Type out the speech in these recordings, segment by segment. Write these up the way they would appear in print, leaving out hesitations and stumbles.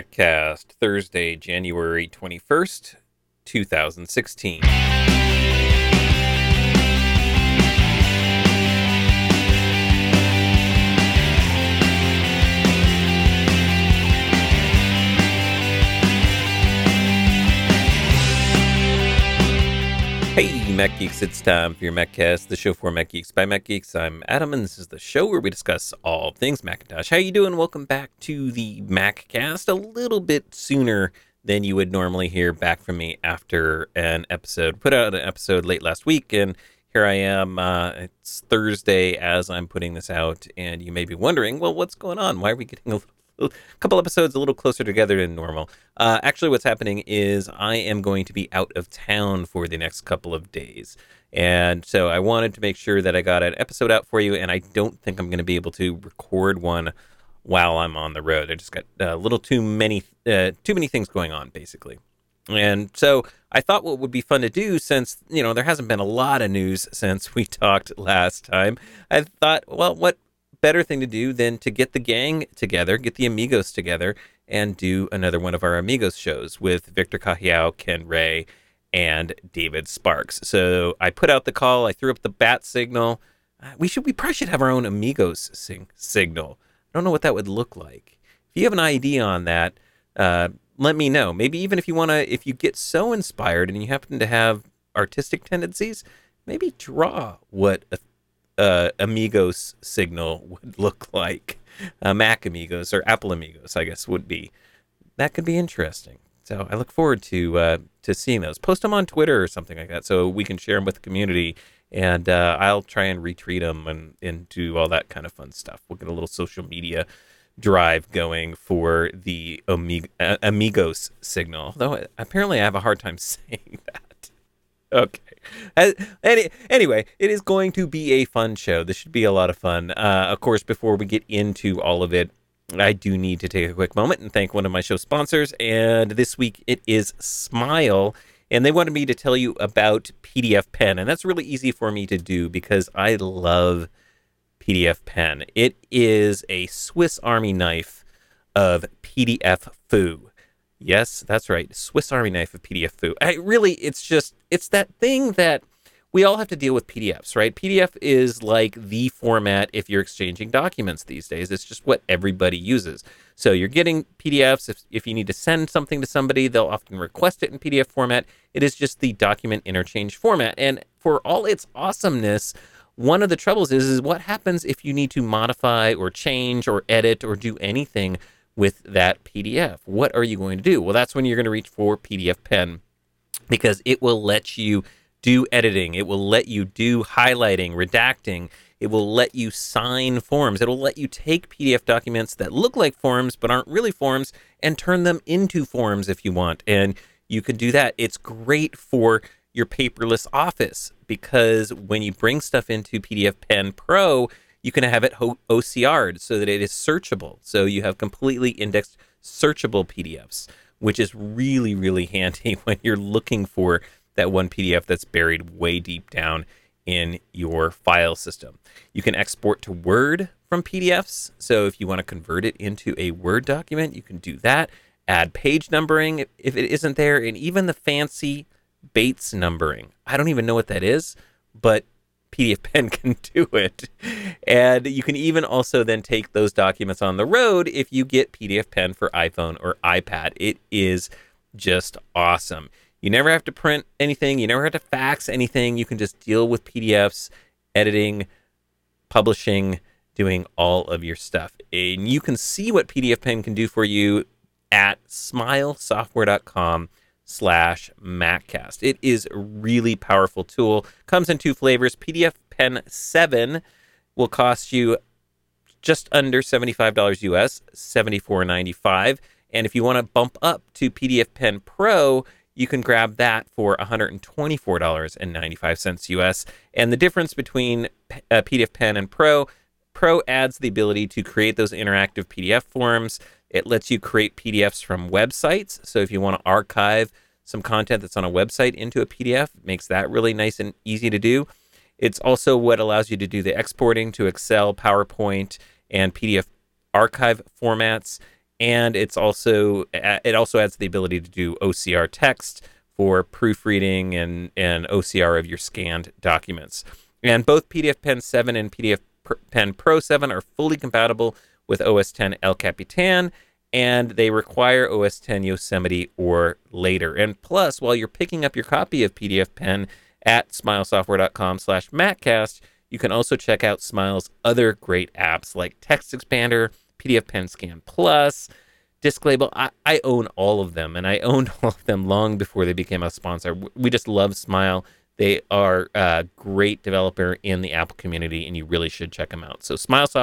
MacCast, Thursday, January 21st, 2016. Hey, Mac Geeks, it's time for your MacCast, the show for Mac Geeks by Mac Geeks. I'm Adam, and this is the show where we discuss all things Macintosh. How you doing? Welcome back to the MacCast, a little bit sooner than you would normally hear back from me after an episode. Put out an episode late last week, and here I am. It's Thursday as I'm putting this out, and you may be wondering, well, what's going on? Why are we getting a couple episodes a little closer together than normal? Actually, what's happening is I am going to be out of town for the next couple of days. And so I wanted to make sure that I got an episode out for you, and I don't think I'm going to be able to record one while I'm on the road. I just got a little too many things going on, basically. And so I thought what would be fun to do, since, there hasn't been a lot of news since we talked last time, I thought, well, what better thing to do than to get the gang together, get the Amigos together, and do another one of our Amigos shows with Victor Cajiao, Ken Ray, and David Sparks. So I put out the call. I threw up the bat signal. We probably should have our own Amigos signal. I don't know what that would look like. If you have an idea on that, let me know. Maybe even if you get so inspired and you happen to have artistic tendencies, maybe draw what Amigos signal would look like. Mac Amigos or Apple Amigos, I guess, would be. That could be interesting. So I look forward to seeing those. Post them on Twitter or something like that so we can share them with the community, and I'll try and retweet them and do all that kind of fun stuff. We'll get a little social media drive going for the Amigos signal, although apparently I have a hard time saying that. Okay. Anyway, it is going to be a fun show. This should be a lot of fun. Of course, before we get into all of it, I do need to take a quick moment and thank one of my show sponsors. And this week it is Smile. And they wanted me to tell you about PDFpen. And that's really easy for me to do because I love PDFpen. It is a Swiss Army knife of PDF foo. Yes, that's right. Swiss Army knife of PDF foo. It's that thing that we all have to deal with PDFs, right? PDF is like the format if you're exchanging documents these days. It's just what everybody uses. So you're getting PDFs. If you need to send something to somebody, they'll often request it in PDF format. It is just the document interchange format. And for all its awesomeness, one of the troubles is what happens if you need to modify or change or edit or do anything with that PDF. What are you going to do? Well, that's when you're going to reach for PDFpen, because it will let you do editing. It will let you do highlighting, redacting. It will let you sign forms. It will let you take PDF documents that look like forms but aren't really forms and turn them into forms if you want. And you can do that. It's great for your paperless office, because when you bring stuff into PDFpen Pro, you can have it OCR'd so that it is searchable. So you have completely indexed searchable PDFs, which is really, really handy when you're looking for that one PDF that's buried way deep down in your file system. You can export to Word from PDFs. So if you want to convert it into a Word document, you can do that. Add page numbering if it isn't there, and even the fancy Bates numbering. I don't even know what that is, but PDFpen can do it. And you can even also then take those documents on the road if you get PDFpen for iPhone or iPad. It is just awesome. You never have to print anything. You never have to fax anything. You can just deal with PDFs, editing, publishing, doing all of your stuff. And you can see what PDFpen can do for you at smilesoftware.com/MacCast. It is a really powerful tool. Comes in two flavors. PDFpen 7 will cost you just under $75 US, $74.95. And if you want to bump up to PDFpen Pro, you can grab that for $124.95 US. And the difference between PDFpen and Pro adds the ability to create those interactive PDF forms. It lets you create PDFs from websites. So if you want to archive some content that's on a website into a PDF, it makes that really nice and easy to do. It's also what allows you to do the exporting to Excel, PowerPoint, and PDF archive formats. and it also adds the ability to do OCR text for proofreading and OCR of your scanned documents. And both PDFpen 7 and PDFpen Pro 7 are fully compatible with OS 10 El Capitan, and they require OS 10 Yosemite or later. And plus, while you're picking up your copy of PDFpen at smilesoftware.com/MacCast, you can also check out Smile's other great apps like Text Expander, PDFpen Scan Plus, Disc Label. I own all of them, and I owned all of them long before they became a sponsor. We just love Smile. They are a great developer in the Apple community, and you really should check them out. So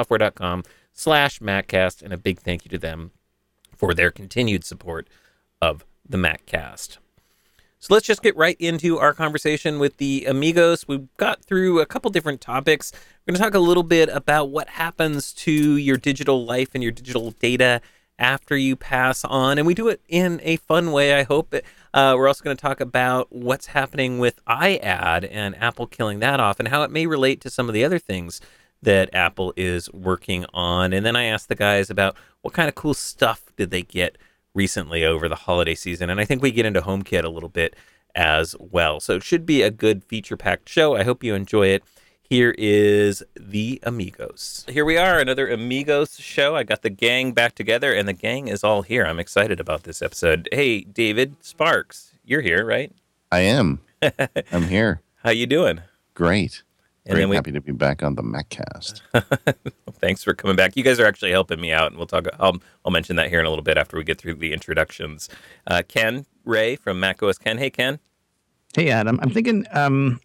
smilesoftware.com/MacCast, and a big thank you to them for their continued support of the MacCast. So let's just get right into our conversation with the Amigos. We've got through a couple different topics. We're going to talk a little bit about what happens to your digital life and your digital data after you pass on, and we do it in a fun way, I hope. We're also going to talk about what's happening with iAd and Apple killing that off and how it may relate to some of the other things that Apple is working on. And then I asked the guys about what kind of cool stuff did they get recently over the holiday season. And I think we get into HomeKit a little bit as well. So it should be a good feature-packed show. I hope you enjoy it. Here is the Amigos. Here we are, another Amigos show. I got the gang back together, and the gang is all here. I'm excited about this episode. Hey, David Sparks, you're here, right? I am. I'm here. How you doing? Great. Happy to be back on the MacCast. Thanks for coming back. You guys are actually helping me out, and we'll talk. I'll mention that here in a little bit after we get through the introductions. Ken Ray from macOS Ken. Hey, Ken. Hey, Adam. I'm thinking, I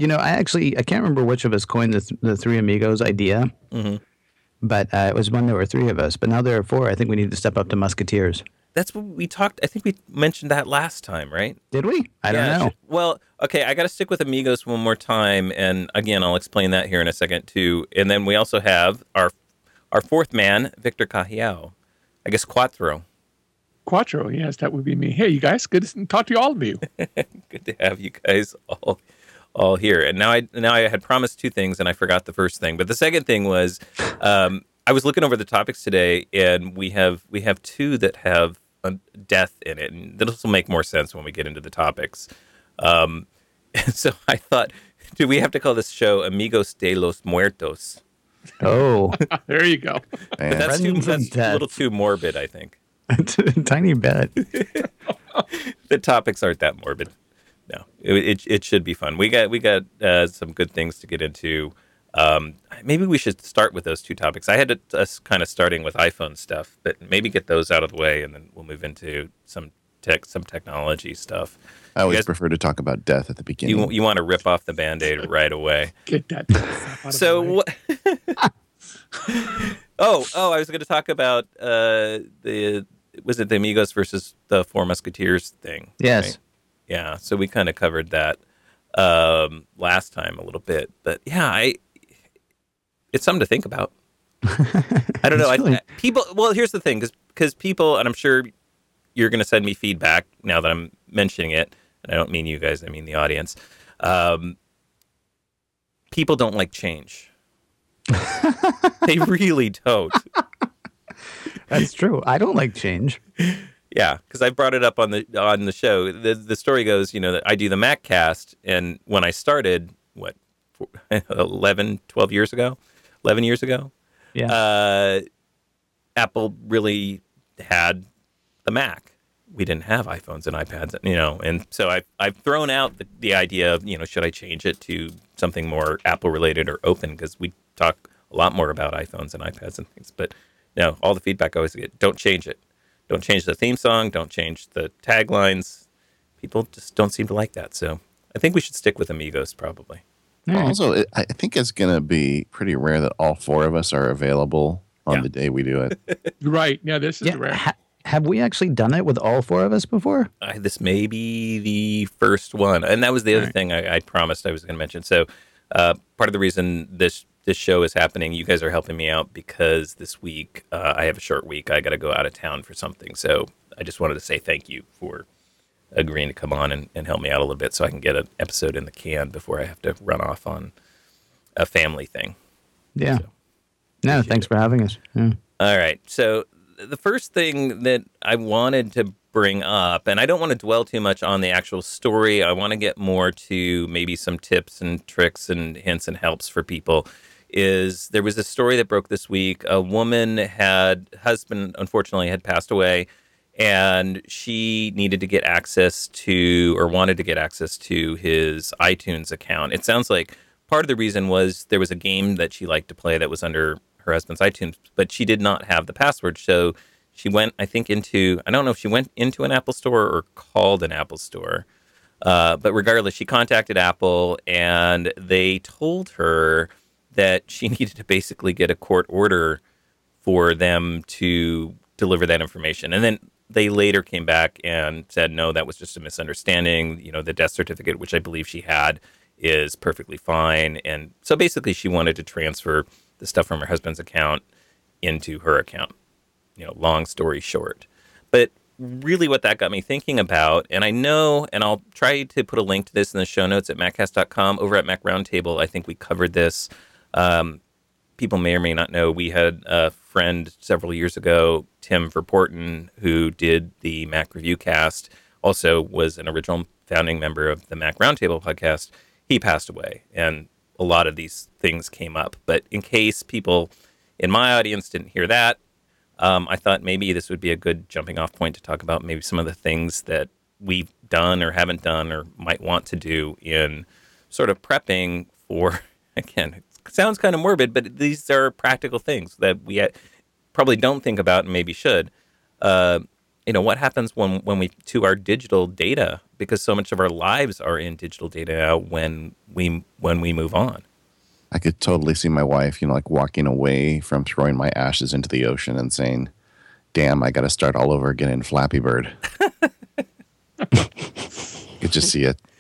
can't remember which of us coined the Three Amigos idea, but it was when there were three of us. But now there are four. I think we need to step up to Musketeers. That's what we talked. I think we mentioned that last time, right? Did we? I don't know. Well, okay, I got to stick with Amigos one more time, and again, I'll explain that here in a second too. And then we also have our fourth man, Victor Cajiao. I guess Quattro. Quattro, yes, that would be me. Hey, you guys, good to talk to all of you. Good to have you guys all here. And now I had promised two things, and I forgot the first thing. But the second thing was, I was looking over the topics today, and we have two that have death in it, and this will make more sense when we get into the topics. And so I thought, do we have to call this show Amigos de los Muertos? Oh, there you go. That's a little too morbid, I think. Tiny bit. The topics aren't that morbid. No, it should be fun. We got some good things to get into. Maybe we should start with those two topics. I had us kind of starting with iPhone stuff, but maybe get those out of the way, and then we'll move into some technology stuff. I always prefer to talk about death at the beginning. You want to rip off the Band-Aid right away. Get that stuff out so of the way. I was going to talk about was it the Amigos versus the Four Musketeers thing? Yes. Right? Yeah, so we kind of covered that last time a little bit, but yeah, it's something to think about. I don't know. People. Well, here's the thing, because people, and I'm sure you're going to send me feedback now that I'm mentioning it, and I don't mean you guys, I mean the audience. People don't like change. They really don't. That's true. I don't like change. Yeah, because I brought it up on the show. The story goes, that I do the MacCast, and when I started, 11 years ago? Yeah. Apple really had the Mac. We didn't have iPhones and iPads, and so I've thrown out the idea of, should I change it to something more Apple-related or open, because we talk a lot more about iPhones and iPads and things, but no, all the feedback I always get, don't change it. Don't change the theme song. Don't change the taglines. People just don't seem to like that. So I think we should stick with Amigos probably. Also, I think it's going to be pretty rare that all four of us are available on the day we do it. Right. Yeah, this is rare. Have we actually done it with all four of us before? This may be the first one. And that was the other thing I promised I was going to mention. So part of the reason this show is happening, you guys are helping me out because this week I have a short week. I got to go out of town for something. So I just wanted to say thank you for agreeing to come on and help me out a little bit so I can get an episode in the can before I have to run off on a family thing. Yeah. So, no, thanks for having us. Yeah. All right. So the first thing that I wanted to bring up, and I don't want to dwell too much on the actual story. I want to get more to maybe some tips and tricks and hints and helps for people. Is there was a story that broke this week. A woman husband unfortunately had passed away, and she needed to get access to, or wanted to get access to, his iTunes account. It sounds like part of the reason was there was a game that she liked to play that was under her husband's iTunes, but she did not have the password. So she went, I think, I don't know if she went into an Apple store or called an Apple store. But regardless, she contacted Apple, and they told her that she needed to basically get a court order for them to deliver that information. And then they later came back and said, no, that was just a misunderstanding. The death certificate, which I believe she had, is perfectly fine. And so basically she wanted to transfer the stuff from her husband's account into her account. Long story short. But really what that got me thinking about, and I know, and I'll try to put a link to this in the show notes at maccast.com. Over at Mac Roundtable, I think we covered this. People may or may not know, we had a friend several years ago, Tim Verporten, who did the Mac Review Cast, also was an original founding member of the Mac Roundtable podcast. He passed away, and a lot of these things came up. But in case people in my audience didn't hear that, I thought maybe this would be a good jumping off point to talk about maybe some of the things that we've done or haven't done or might want to do in sort of prepping for, again, it sounds kind of morbid, but these are practical things that we probably don't think about and maybe should. What happens when we to our digital data, because so much of our lives are in digital data now when we move on. I could totally see my wife, like walking away from throwing my ashes into the ocean and saying, damn, I got to start all over again in Flappy Bird. Could just see it.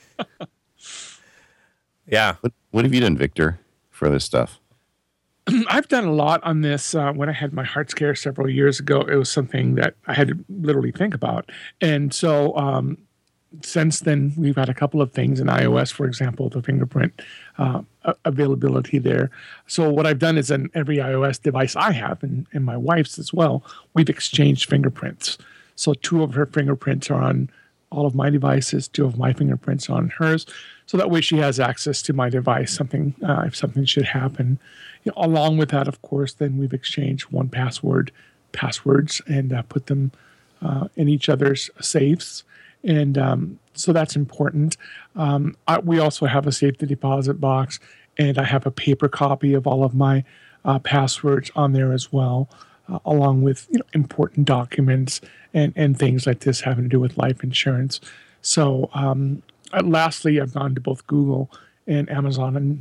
Yeah. What have you done, Victor, for this stuff? I've done a lot on this. When I had my heart scare several years ago, it was something that I had to literally think about. And so since then, we've had a couple of things in iOS, for example, the fingerprint availability there. So what I've done is in every iOS device I have, and my wife's as well, we've exchanged fingerprints. So 2 of her fingerprints are on all of my devices, 2 of my fingerprints on hers. So that way she has access to my device, if something should happen. Along with that, of course, then we've exchanged 1Password passwords and put them in each other's safes. And so that's important. We also have a safety deposit box, and I have a paper copy of all of my passwords on there as well, along with important documents and things like this having to do with life insurance. So lastly, I've gone to both Google and Amazon and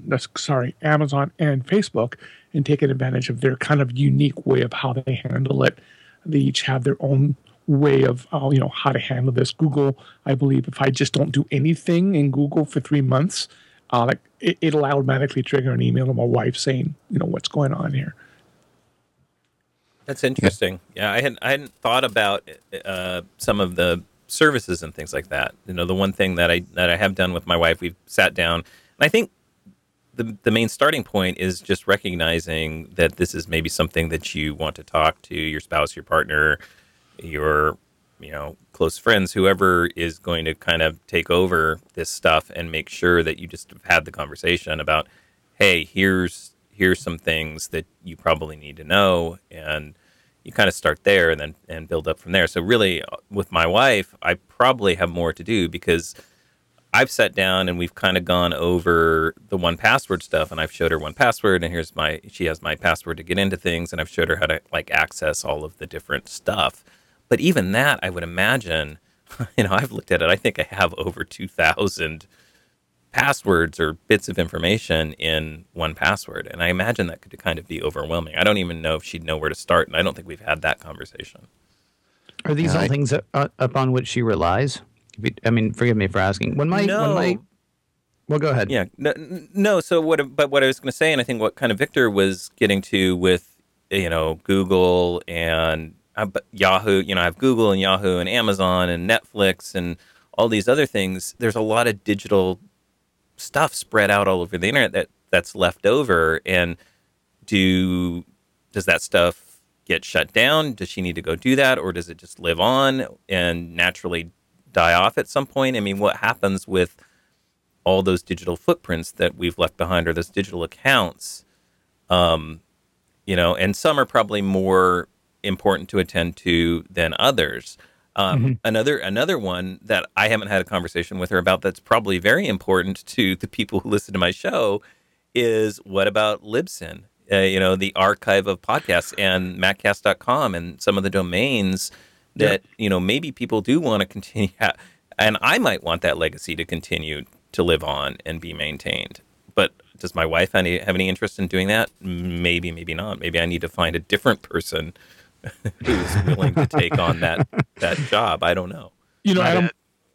Facebook and taken advantage of their kind of unique way of how they handle it. They each have their own way of how to handle this. Google, I believe, if I just don't do anything in Google for 3 months, it'll automatically trigger an email to my wife saying, what's going on here. That's interesting. Yeah, I hadn't thought about some of the services and things like that. The one thing that I have done with my wife, we've sat down, and I think the main starting point is just recognizing that this is maybe something that you want to talk to your spouse, your partner, your close friends, whoever is going to kind of take over this stuff, and make sure that you just have had the conversation about, hey, here's some things that you probably need to know, and you kind of start there and build up from there. So really, with my wife, I probably have more to do because I've sat down and we've kind of gone over the 1Password stuff, and I've showed her 1Password, and she has my password to get into things, and I've showed her how to access all of the different stuff. But even that, I would imagine, I've looked at it, I think I have over 2,000 passwords or bits of information in 1Password. And I imagine that could kind of be overwhelming. I don't even know if she'd know where to start, and I don't think we've had that conversation. Are these all things upon which she relies? Forgive me for asking. Well, go ahead. Yeah. No. So what I was going to say, and I think what kind of Victor was getting to with, Google and Yahoo, I have Google and Yahoo and Amazon and Netflix and all these other things. There's a lot of digital stuff spread out all over the internet that's left over. And does that stuff get shut down? Does she need to go do that, or does it just live on and naturally die off at some point? I mean, what happens with all those digital footprints that we've left behind, or those digital accounts? And some are probably more important to attend to than others. Another one that I haven't had a conversation with her about that's probably very important to the people who listen to my show is, what about Libsyn? The archive of podcasts and maccast.com and some of the domains that, maybe people do want to continue. And I might want that legacy to continue to live on and be maintained. But does my wife have any interest in doing that? Maybe, maybe not. Maybe I need to find a different person who's willing to take on that job. I don't know. Adam,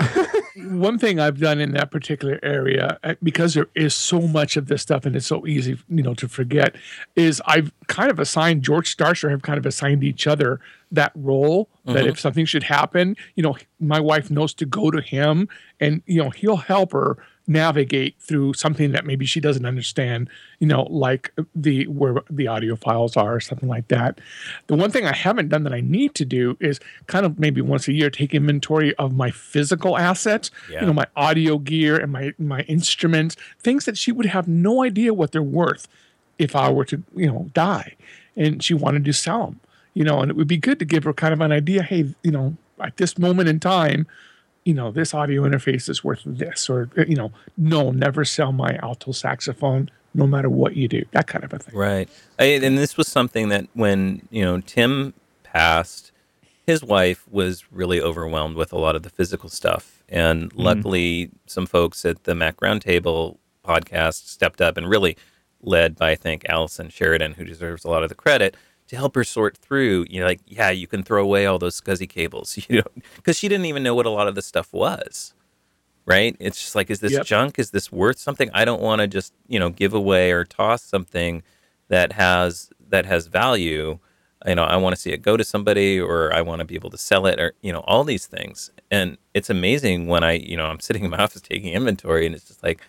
one thing I've done in that particular area, because there is so much of this stuff and it's so easy, to forget, is I've kind of assigned, George Starsher have kind of assigned each other that role, that if something should happen, my wife knows to go to him and, he'll help her navigate through something that maybe she doesn't understand, like where the audio files are or something like that. The one thing I haven't done that I need to do is kind of maybe once a year take inventory of my physical assets, my audio gear and my instruments, things that she would have no idea what they're worth if I were to, die and she wanted to sell them, and it would be good to give her kind of an idea. Hey, at this moment in time, this audio interface is worth this, or, no, never sell my alto saxophone, no matter what you do, that kind of a thing. Right. And this was something that when, Tim passed, his wife was really overwhelmed with a lot of the physical stuff. And luckily, some folks at the Mac Roundtable podcast stepped up, and really led by, I think, Allison Sheridan, who deserves a lot of the credit, to help her sort through, you can throw away all those SCSI cables, because she didn't even know what a lot of this stuff was, right? It's just like, is this junk? Is this worth something? I don't want to just, give away or toss something that has value. I want to see it go to somebody, or I want to be able to sell it, or, all these things. And it's amazing when I'm sitting in my office taking inventory, and it's just like,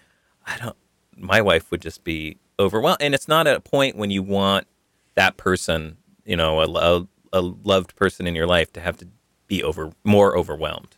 my wife would just be overwhelmed. And it's not at a point when you want that person, a loved person in your life, to have to be more overwhelmed.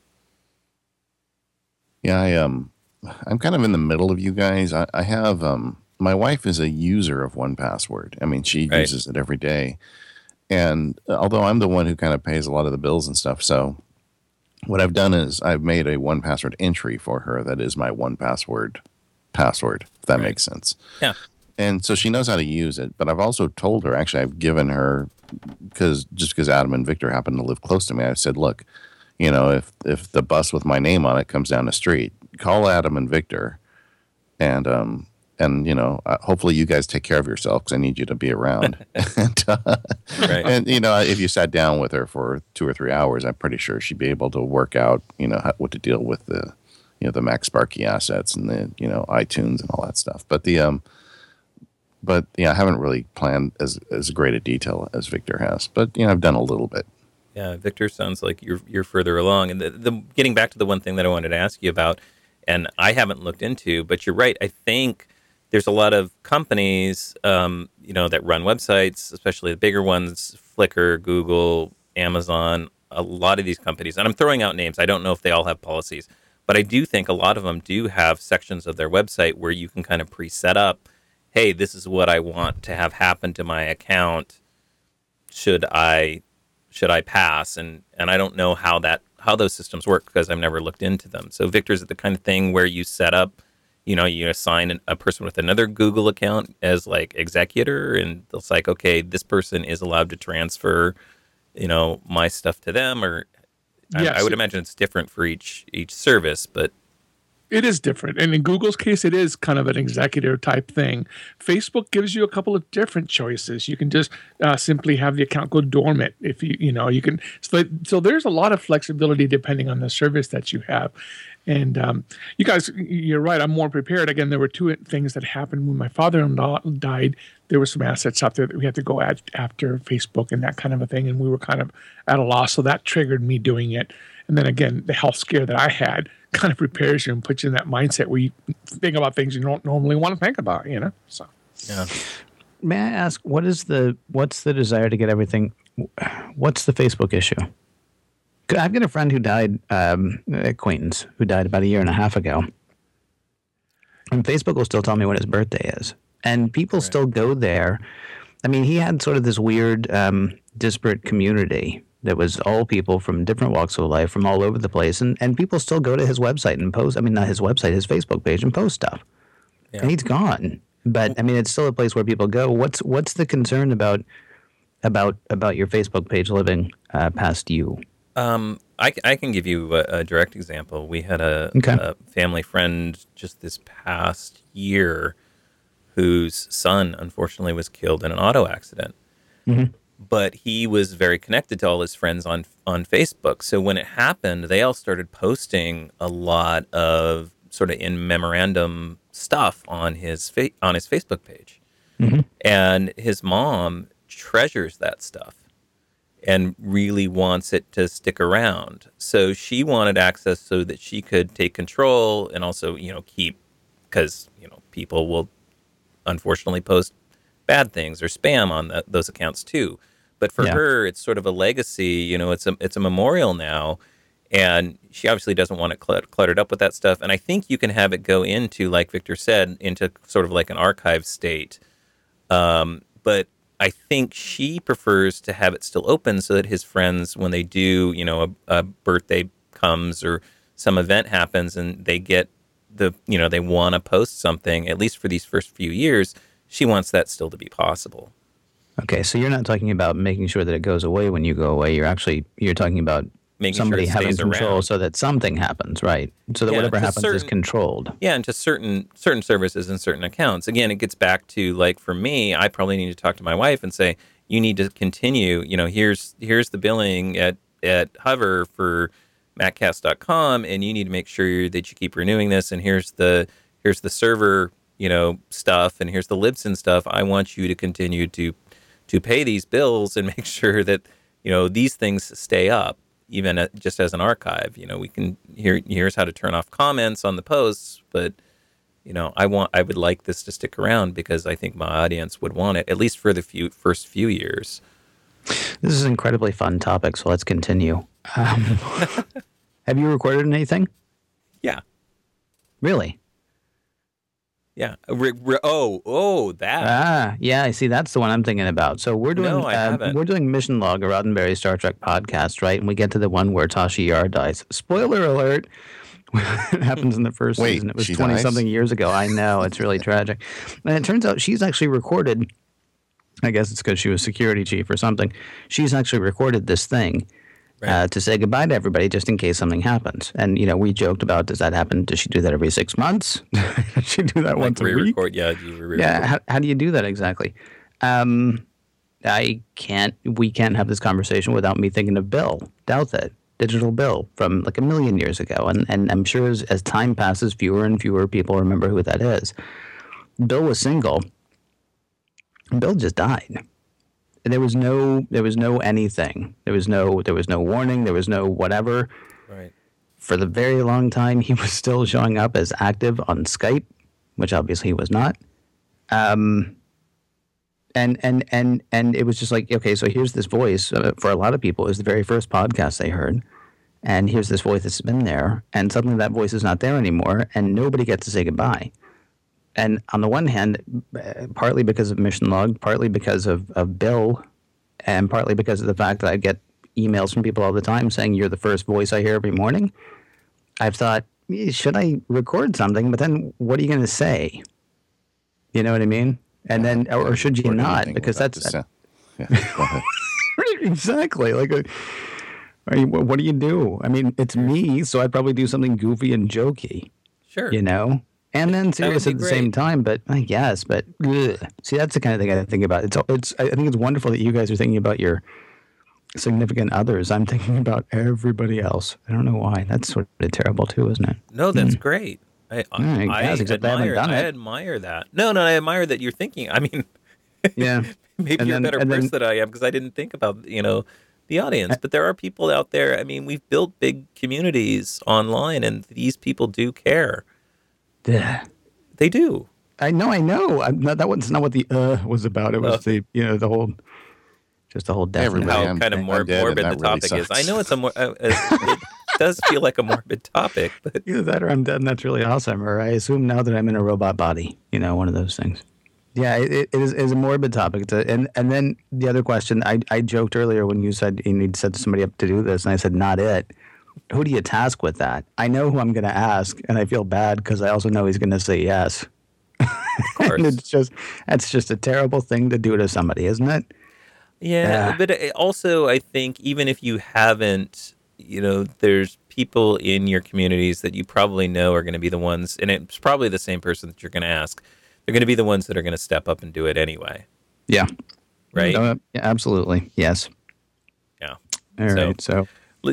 Yeah, I'm kind of in the middle of you guys. I have my wife is a user of 1Password. I mean, she uses it every day, and although I'm the one who kind of pays a lot of the bills and stuff, so what I've done is I've made a 1Password entry for her that is my 1Password password. If that makes sense. Yeah. And so she knows how to use it, but I've also told her, actually, I've given her, because Adam and Victor happen to live close to me, I said, look, if the bus with my name on it comes down the street, call Adam and Victor, and hopefully you guys take care of yourself, because I need you to be around. And if you sat down with her for 2 or 3 hours, I'm pretty sure she'd be able to work out, what to deal with the Mac Sparky assets and the, iTunes and all that stuff. But I haven't really planned as great a detail as Victor has. But I've done a little bit. Yeah, Victor sounds like you're further along. And the getting back to the one thing that I wanted to ask you about, and I haven't looked into, but you're right. I think there's a lot of companies, that run websites, especially the bigger ones, Flickr, Google, Amazon. A lot of these companies, and I'm throwing out names. I don't know if they all have policies, but I do think a lot of them do have sections of their website where you can kind of pre-set up, hey, this is what I want to have happen to my account. Should I pass? And I don't know how those systems work, because I've never looked into them. So Victor, is it the kind of thing where you set up, you assign a person with another Google account as like executor, and it's like, okay, this person is allowed to transfer, my stuff to them, or I would imagine it's different for each service, but it is different. And in Google's case, it is kind of an executive type thing. Facebook gives you a couple of different choices. You can just simply have the account go dormant. If you can. So there's a lot of flexibility depending on the service that you have. And you guys, you're right. I'm more prepared. Again, there were 2 things that happened when my father-in-law died. There were some assets out there that we had to go after Facebook and that kind of a thing. And we were kind of at a loss. So that triggered me doing it. And then again, the health scare that I had kind of prepares you and puts you in that mindset where you think about things you don't normally want to think about, So, yeah. May I ask, what's the desire to get everything what's the Facebook issue? I've got a friend who died, acquaintance, who died about a year and a half ago. And Facebook will still tell me when his birthday is. And people still go there. I mean, he had sort of this weird, disparate community that was all people from different walks of life from all over the place. And people still go to his website and post, I mean, not his website, his Facebook page and post stuff. Yeah. And he's gone. But, I mean, it's still a place where people go. What's the concern about your Facebook page living past you? I can give you a direct example. We had a family friend just this past year whose son, unfortunately, was killed in an auto accident. Mm-hmm. But he was very connected to all his friends on Facebook. So when it happened, they all started posting a lot of sort of in memorandum stuff on his Facebook page. Mm-hmm. And his mom treasures that stuff and really wants it to stick around. So she wanted access so that she could take control and also, keep, because, people will unfortunately post bad things or spam on those accounts too. But for her, it's sort of a legacy, it's a memorial now. And she obviously doesn't want it cluttered up with that stuff. And I think you can have it go into, like Victor said, into sort of like an archive state. But I think she prefers to have it still open so that his friends, when they do, a birthday comes or some event happens and they get they want to post something, at least for these first few years, she wants that still to be possible. Okay, so you're not talking about making sure that it goes away when you go away. You're talking about making somebody having control so that something happens, right? So that whatever happens is controlled. Yeah, and to certain services and certain accounts. Again, it gets back to, like, for me, I probably need to talk to my wife and say, you need to continue, here's the billing at Hover for MacCast.com, and you need to make sure that you keep renewing this, and here's the server, stuff, and here's the Libsyn stuff. I want you to continue to pay these bills and make sure that, these things stay up. Even just as an archive, we can here's how to turn off comments on the posts, but I would like this to stick around because I think my audience would want it, at least for the first few years. This is an incredibly fun topic, so let's continue. Have you recorded anything? Yeah. Really? Yeah. That. Yeah. I see. That's the one I'm thinking about. So we're doing. No, I haven't. We're doing Mission Log, a Roddenberry Star Trek podcast, right? And we get to the one where Tasha Yar dies. Spoiler alert! It happens in the first season. It was 20-something years ago. I know, it's really tragic. And it turns out she's actually recorded. I guess it's because she was security chief or something. She's actually recorded this thing. Right. To say goodbye to everybody just in case something happens. And, we joked about, does that happen? Does she do that every 6 months? Does she do that once a week? Yeah, how do you do that exactly? We can't have this conversation without me thinking of Bill Douthat, Digital Bill from like a million years ago. And I'm sure as time passes, fewer and fewer people remember who that is. Bill was single. Bill just died. There was no anything. There was no warning. There was no whatever. Right. For the very long time, he was still showing up as active on Skype, which obviously he was not. And it was just like, okay, so here's this voice. For a lot of people, it was the very first podcast they heard. And here's this voice that's been there. And suddenly that voice is not there anymore. And nobody gets to say goodbye. And on the one hand, partly because of Mission Log, partly because of Bill, and partly because of the fact that I get emails from people all the time saying you're the first voice I hear every morning, I've thought, should I record something? But then what are you going to say? You know what I mean? And then, or should you not? Because that's... Yeah, exactly. Like, what do you do? I mean, it's me, so I'd probably do something goofy and jokey. Sure. And then serious at the same time, but I guess. But see, that's the kind of thing I think about. I think it's wonderful that you guys are thinking about your significant others. I'm thinking about everybody else. I don't know why. That's sort of terrible too, isn't it? No, that's great. I admire that. No, I admire that you're thinking. I mean, yeah, maybe you're a better person than I am because I didn't think about the audience. But there are people out there. I mean, we've built big communities online, and these people do care. They do. I know. That was not what the was about. It was the whole Just the whole death. Everybody, How I'm- kind of I'm morbid dead, and the that really topic is. I sucks. know it's it does feel like a morbid topic, but Either that or I'm dead, and that's really awesome. Or I assume now that I'm in a robot body. One of those things. Yeah, it is a morbid topic. And then the other question, I joked earlier when you said you need to set somebody up to do this, and I said, not it. Who do you task with that? I know who I'm going to ask, and I feel bad because I also know he's going to say yes. of course. And that's just a terrible thing to do to somebody, isn't it? Yeah, but also I think even if you haven't, there's people in your communities that you probably know are going to be the ones, and it's probably the same person that you're going to ask. They're going to be the ones that are going to step up and do it anyway. Yeah. Right? Yeah, absolutely. Yes. Yeah. All right. So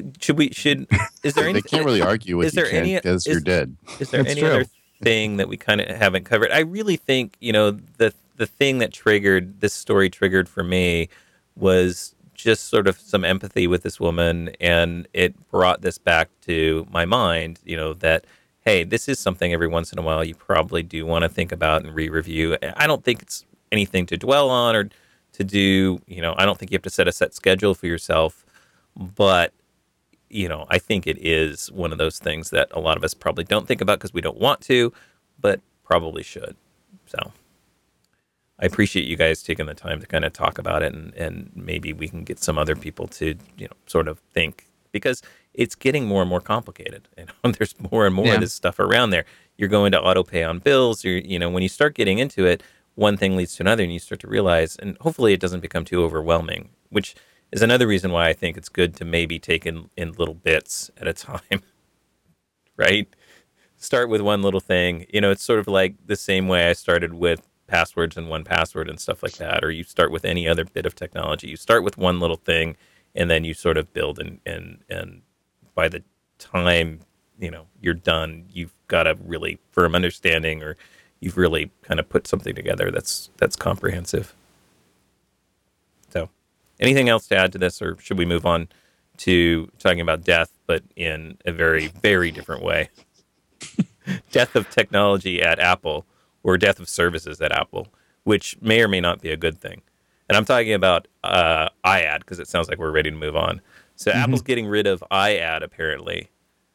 is there any, They can't really argue with is there any- because you're dead. Is there That's any true. other thing that we kind of haven't covered? I really think, the thing that triggered this story triggered for me was just sort of some empathy with this woman, and it brought this back to my mind, that, hey, this is something every once in a while you probably do want to think about and re-review. I don't think it's anything to dwell on or to do, I don't think you have to set a set schedule for yourself, but I think it is one of those things that a lot of us probably don't think about because we don't want to, but probably should. So I appreciate you guys taking the time to kind of talk about it, and maybe we can get some other people to, sort of think, because it's getting more and more complicated. There's more and more of this stuff around there. You're going to auto pay on bills. When you start getting into it, one thing leads to another, and you start to realize, and hopefully it doesn't become too overwhelming, which is another reason why I think it's good to maybe take in little bits at a time, right? Start with one little thing. It's sort of like the same way I started with passwords and 1Password and stuff like that, or you start with any other bit of technology. You start with one little thing, and then you sort of build, and by the time, you're done, you've got a really firm understanding, or you've really kind of put something together that's comprehensive. So, anything else to add to this, or should we move on to talking about death, but in a very, very different way? Death of technology at Apple, or death of services at Apple, which may or may not be a good thing. And I'm talking about iAd, because it sounds like we're ready to move on. So Apple's getting rid of iAd, apparently,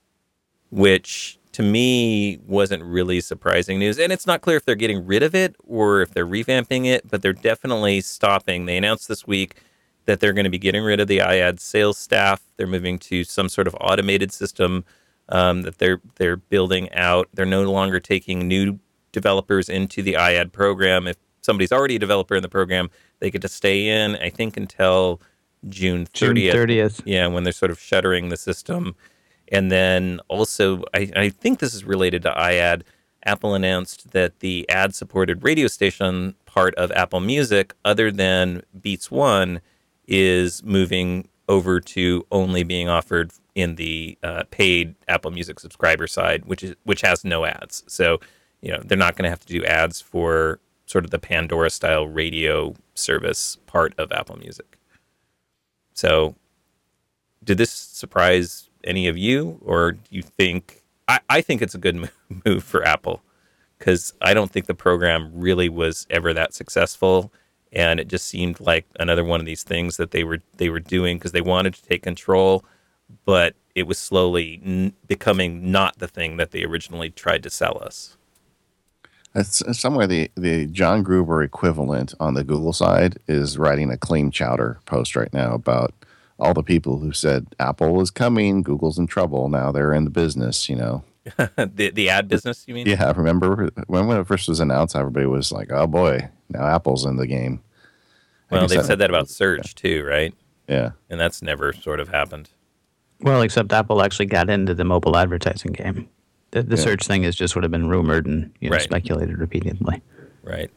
which to me wasn't really surprising news. And it's not clear if they're getting rid of it or if they're revamping it, but they're definitely stopping. They announced this week that they're going to be getting rid of the iAd sales staff. They're moving to some sort of automated system that they're building out. They're no longer taking new developers into the iAd program. If somebody's already a developer in the program, they get to stay in, I think, until June 30th. June 30th. Yeah, when they're sort of shuttering the system. And then also, I think this is related to iAd. Apple announced that the ad-supported radio station part of Apple Music, other than Beats One, is moving over to only being offered in the paid Apple Music subscriber side, which has no ads. So, they're not going to have to do ads for sort of the Pandora-style radio service part of Apple Music. So, did this surprise any of you, or do you think... I think it's a good move for Apple, because I don't think the program really was ever that successful, and it just seemed like another one of these things that they were doing because they wanted to take control, but it was slowly becoming not the thing that they originally tried to sell us. It's somewhere the John Gruber equivalent on the Google side is writing a claim chowder post right now about all the people who said Apple is coming, Google's in trouble. Now they're in the business, the ad business, you mean? Yeah, remember when it first was announced, everybody was like, oh boy, now Apple's in the game. Well, they've said that about search too, right? Yeah. And that's never sort of happened. Well, except Apple actually got into the mobile advertising game. The search thing has just sort of been rumored and Right. speculated repeatedly. Right.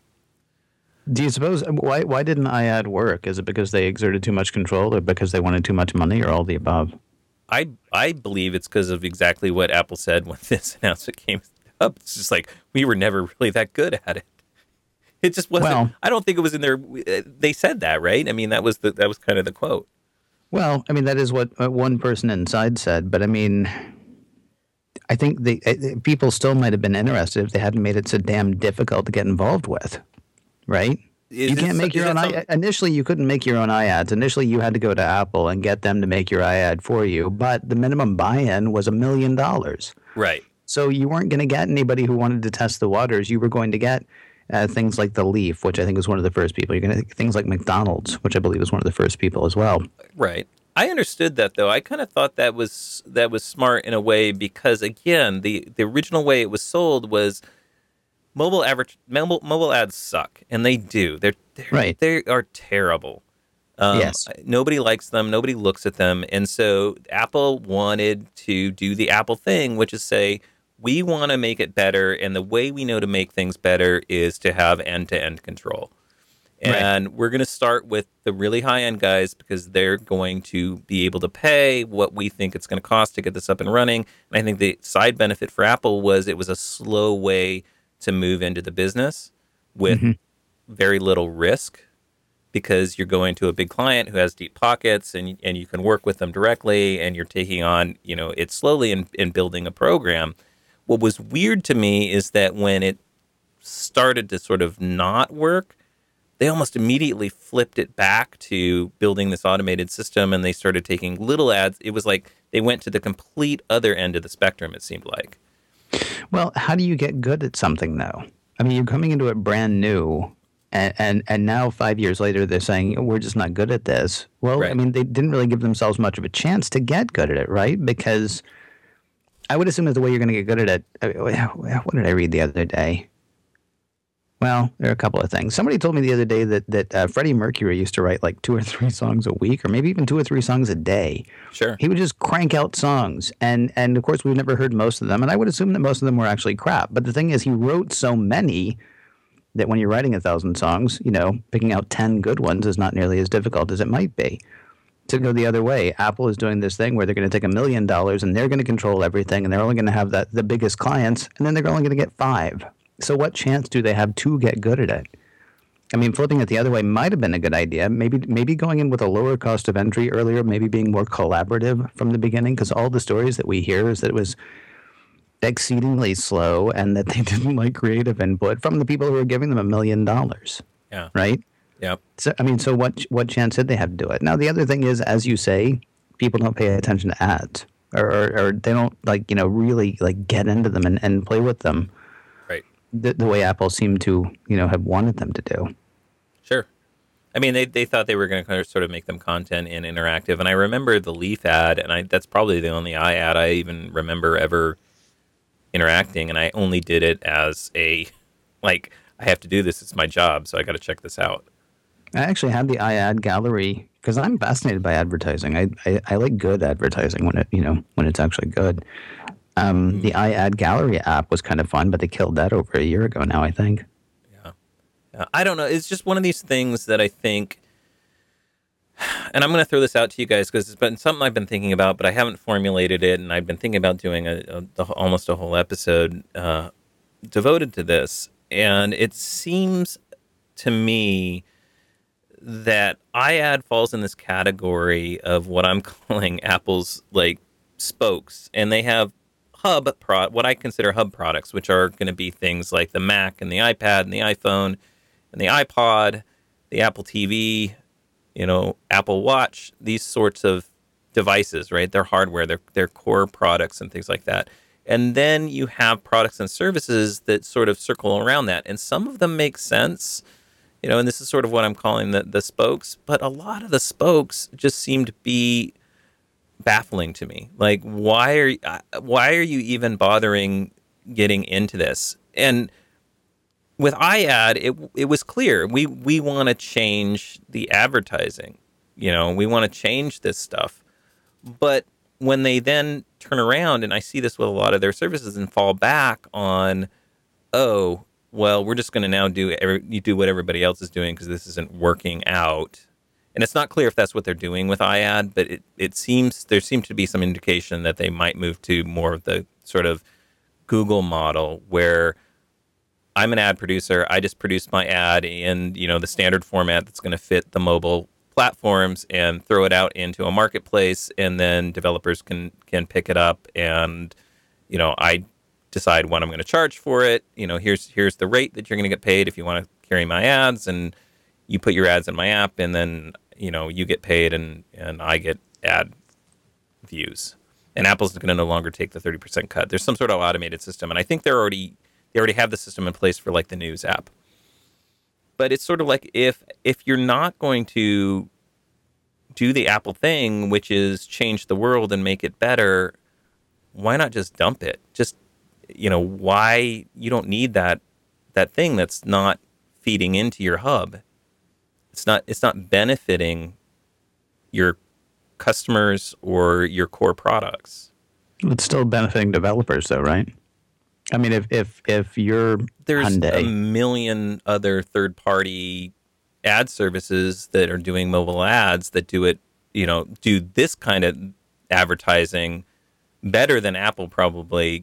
Do you suppose why didn't iAd work? Is it because they exerted too much control, or because they wanted too much money, or all the above? I believe it's because of exactly what Apple said when this announcement came up. It's just like, we were never really that good at it. It just wasn't. Well- I don't think it was in there. They said that, right? I mean, that was kind of the quote. Well, I mean, that is what one person inside said, but I mean, I think people still might have been interested if they hadn't made it so damn difficult to get involved with, right? You can't make your own. Initially, you couldn't make your own iAds. Initially, you had to go to Apple and get them to make your iAd for you. But the minimum buy-in was $1 million. Right. So you weren't going to get anybody who wanted to test the waters. You were going to get things like the Leaf, which I think was one of the first people. You're going to get things like McDonald's, which I believe was one of the first people as well. Right. I understood that, though. I kind of thought that was smart in a way because, again, the original way it was sold was mobile ads suck, and they do. They are terrible. Yes. Nobody likes them. Nobody looks at them. And so Apple wanted to do the Apple thing, which is say, we want to make it better, and the way we know to make things better is to have end-to-end control. And we're going to start with the really high-end guys because they're going to be able to pay what we think it's going to cost to get this up and running. And I think the side benefit for Apple was it was a slow way to move into the business with very little risk because you're going to a big client who has deep pockets and you can work with them directly and you're taking on, it slowly in building a program. What was weird to me is that when it started to sort of not work, they almost immediately flipped it back to building this automated system and they started taking little ads. It was like they went to the complete other end of the spectrum, it seemed like. Well, how do you get good at something, though? I mean, you're coming into it brand new, and now 5 years later, they're saying, we're just not good at this. Well, I mean, they didn't really give themselves much of a chance to get good at it, right? Because I would assume that the way you're going to get good at it, what did I read the other day? Well, there are a couple of things. Somebody told me the other day that Freddie Mercury used to write like 2 or 3 songs a week, or maybe even 2 or 3 songs a day. Sure. He would just crank out songs. And of course, we've never heard most of them. And I would assume that most of them were actually crap. But the thing is, he wrote so many that when you're writing 1,000 songs, picking out 10 good ones is not nearly as difficult as it might be. To go the other way, Apple is doing this thing where they're going to take $1 million and they're going to control everything. And they're only going to have the biggest clients. And then they're only going to get 5. So what chance do they have to get good at it? I mean, flipping it the other way might have been a good idea. Maybe going in with a lower cost of entry earlier, maybe being more collaborative from the beginning, because all the stories that we hear is that it was exceedingly slow and that they didn't like creative input from the people who were giving them $1 million. Yeah. Right? Yep. So what chance did they have to do it? Now, the other thing is, as you say, people don't pay attention to ads or they don't really get into them and play with them. The way Apple seemed to, have wanted them to do. Sure. I mean, they thought they were going to sort of make them content and interactive. And I remember the Leaf ad, and that's probably the only iAd I even remember ever interacting. And I only did it as I have to do this. It's my job, so I got to check this out. I actually had the iAd gallery because I'm fascinated by advertising. I like good advertising when it's actually good. The iAd Gallery app was kind of fun, but they killed that over a year ago now, I think. Yeah. I don't know. It's just one of these things that I think, and I'm going to throw this out to you guys because it's been something I've been thinking about, but I haven't formulated it, and I've been thinking about doing almost a whole episode devoted to this. And it seems to me that iAd falls in this category of what I'm calling Apple's spokes, and they have what I consider hub products, which are going to be things like the Mac and the iPad and the iPhone and the iPod, the Apple TV, Apple Watch, these sorts of devices, right? They're hardware, they're core products and things like that. And then you have products and services that sort of circle around that. And some of them make sense, and this is sort of what I'm calling the spokes, but a lot of the spokes just seem to be baffling to me. Like, why are you even bothering getting into this? And with iAd, it was clear we want to change the advertising. We want to change this stuff. But when they then turn around, and I see this with a lot of their services, and fall back on, oh, well, we're just going to now do what everybody else is doing because this isn't working out. And it's not clear if that's what they're doing with iAd, but there seems to be some indication that they might move to more of the sort of Google model where I'm an ad producer. I just produce my ad in, the standard format that's going to fit the mobile platforms and throw it out into a marketplace, and then developers can pick it up, and I decide what I'm going to charge for it. Here's the rate that you're going to get paid if you want to carry my ads, and you put your ads in my app, and then you get paid, and I get ad views. And Apple's going to no longer take the 30% cut. There's some sort of automated system, and I think they already have the system in place for like the news app. But it's sort of like if you're not going to do the Apple thing, which is change the world and make it better, why not just dump it? Just why you don't need that thing that's not feeding into your hub. It's not benefiting your customers or your core products. It's still benefiting developers, though, right? I mean, if you're there's Hyundai, a million other third-party ad services that are doing mobile ads that do this kind of advertising better than Apple probably.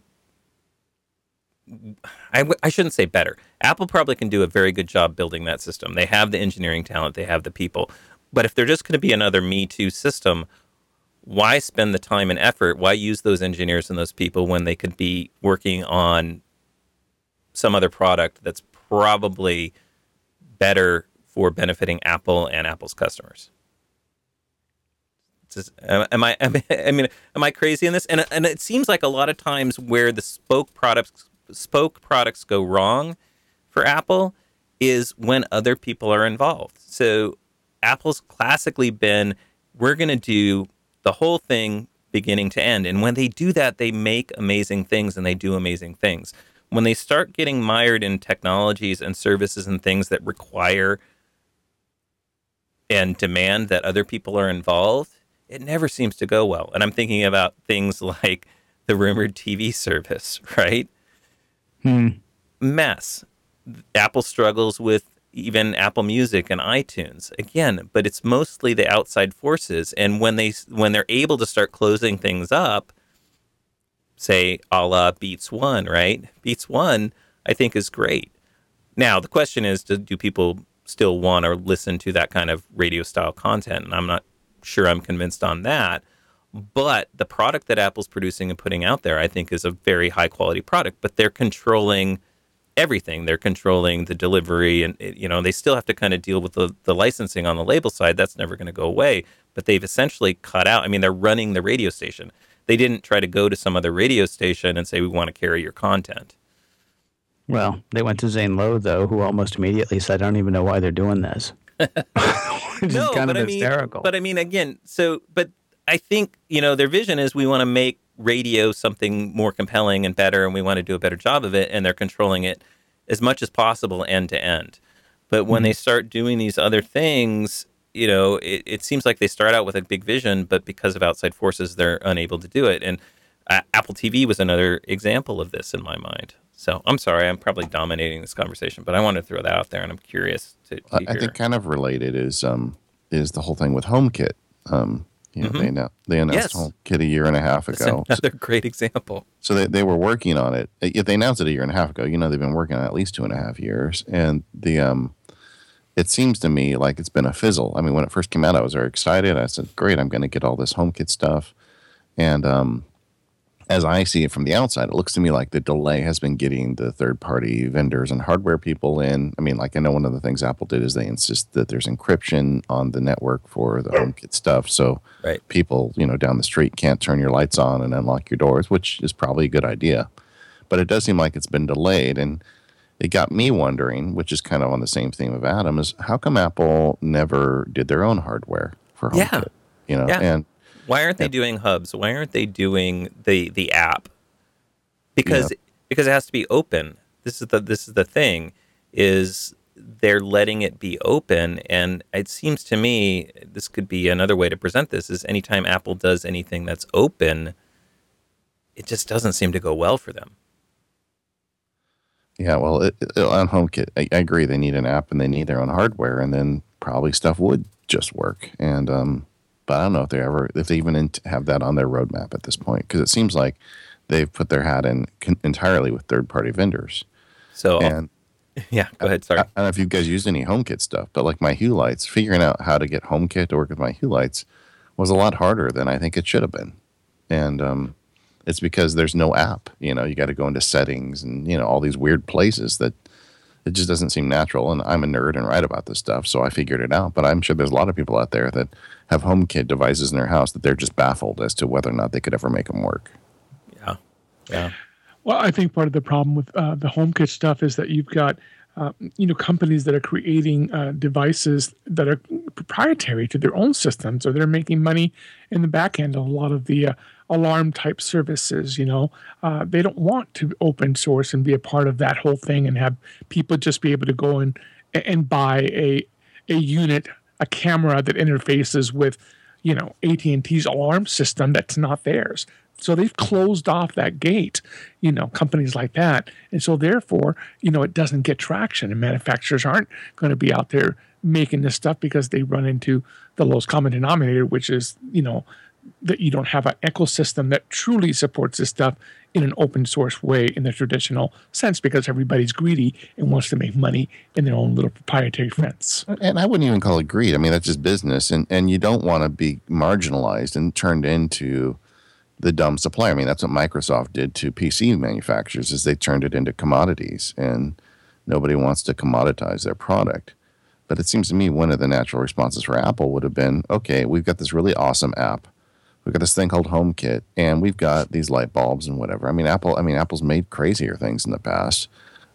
I shouldn't say better. Apple probably can do a very good job building that system. They have the engineering talent. They have the people. But if they're just going to be another Me Too system, why spend the time and effort? Why use those engineers and those people when they could be working on some other product that's probably better for benefiting Apple and Apple's customers? Am I crazy in this? And it seems like a lot of times where the spoke products go wrong for Apple is when other people are involved. So Apple's classically been, we're going to do the whole thing beginning to end. And when they do that, they make amazing things and they do amazing things. When they start getting mired in technologies and services and things that require and demand that other people are involved, it never seems to go well. And I'm thinking about things like the rumored TV service, right? Mess. Apple struggles with even Apple Music and iTunes again, but it's mostly the outside forces. And when they're able to start closing things up, say a la Beats One, right? Beats One, I think, is great. Now the question is, do people still want to listen to that kind of radio style content? And I'm not sure I'm convinced on that. But the product that Apple's producing and putting out there, I think, is a very high quality product. But they're controlling everything. They're controlling the delivery, and they still have to kind of deal with the licensing on the label side. That's never going to go away. But they've essentially cut out. I mean, they're running the radio station. They didn't try to go to some other radio station and say, we want to carry your content. Well, they went to Zane Lowe, though, who almost immediately said, I don't even know why they're doing this. Which is kind of hysterical. But I mean, again, but I think, their vision is we want to make radio something more compelling and better, and we want to do a better job of it, and they're controlling it as much as possible end to end. But when they start doing these other things, it seems like they start out with a big vision, but because of outside forces, they're unable to do it. And Apple TV was another example of this in my mind. So I'm sorry, I'm probably dominating this conversation, but I want to throw that out there, and I'm curious to hear. I think kind of related is the whole thing with HomeKit. They announced HomeKit a year and a half ago. That's another great example. So they were working on it. They announced it a year and a half ago. They've been working on it at least 2.5 years, and it seems to me like it's been a fizzle. I mean, when it first came out, I was very excited. I said, "Great, I'm going to get all this HomeKit stuff," and as I see it from the outside, it looks to me like the delay has been getting the third-party vendors and hardware people in. I mean, like I know one of the things Apple did is they insist that there's encryption on the network for the HomeKit stuff, so people, down the street can't turn your lights on and unlock your doors, which is probably a good idea. But it does seem like it's been delayed, and it got me wondering, which is kind of on the same theme of Adam, is how come Apple never did their own hardware for HomeKit? And why aren't they doing hubs? Why aren't they doing the app? Because it has to be open. This is the thing, is they're letting it be open, and it seems to me this could be another way to present this, is anytime Apple does anything that's open, it just doesn't seem to go well for them. Yeah, well, on HomeKit, I agree. They need an app and they need their own hardware, and then probably stuff would just work. And but I don't know if they even have that on their roadmap at this point, because it seems like they've put their hat in entirely with third-party vendors. So, yeah, go ahead. Sorry. I don't know if you guys used any HomeKit stuff, but like my Hue lights, figuring out how to get HomeKit to work with my Hue lights was a lot harder than I think it should have been. And it's because there's no app. You got to go into settings and all these weird places that It just doesn't seem natural. And I'm a nerd and write about this stuff, so I figured it out. But I'm sure there's a lot of people out there that have HomeKit devices in their house that they're just baffled as to whether or not they could ever make them work. Yeah. Yeah. Well, I think part of the problem with the HomeKit stuff is that you've got companies that are creating devices that are proprietary to their own systems, or they're making money in the back end of a lot of the alarm type services. They don't want to open source and be a part of that whole thing and have people just be able to go and buy a unit, a camera that interfaces with AT&T's alarm system that's not theirs. So they've closed off that gate, companies like that. And so therefore, it doesn't get traction, and manufacturers aren't going to be out there making this stuff because they run into the lowest common denominator, which is, that you don't have an ecosystem that truly supports this stuff in an open source way in the traditional sense, because everybody's greedy and wants to make money in their own little proprietary fence. And I wouldn't even call it greed. I mean, that's just business. And you don't want to be marginalized and turned into the dumb supplier. I mean, that's what Microsoft did to PC manufacturers, is they turned it into commodities, and nobody wants to commoditize their product. But it seems to me one of the natural responses for Apple would have been, okay, we've got this really awesome app. We've got this thing called HomeKit, and we've got these light bulbs and whatever. Apple's made crazier things in the past.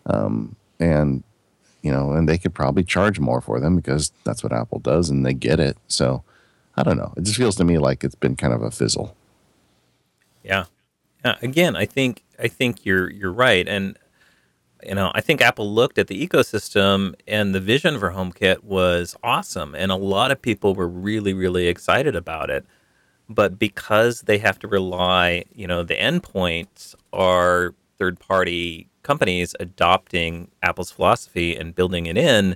And they could probably charge more for them because that's what Apple does, and they get it. So I don't know. It just feels to me like it's been kind of a fizzle. Yeah. Again, I think you're right, and I think Apple looked at the ecosystem, and the vision for HomeKit was awesome, and a lot of people were really, really excited about it. But because they have to rely, the endpoints are third-party companies adopting Apple's philosophy and building it in,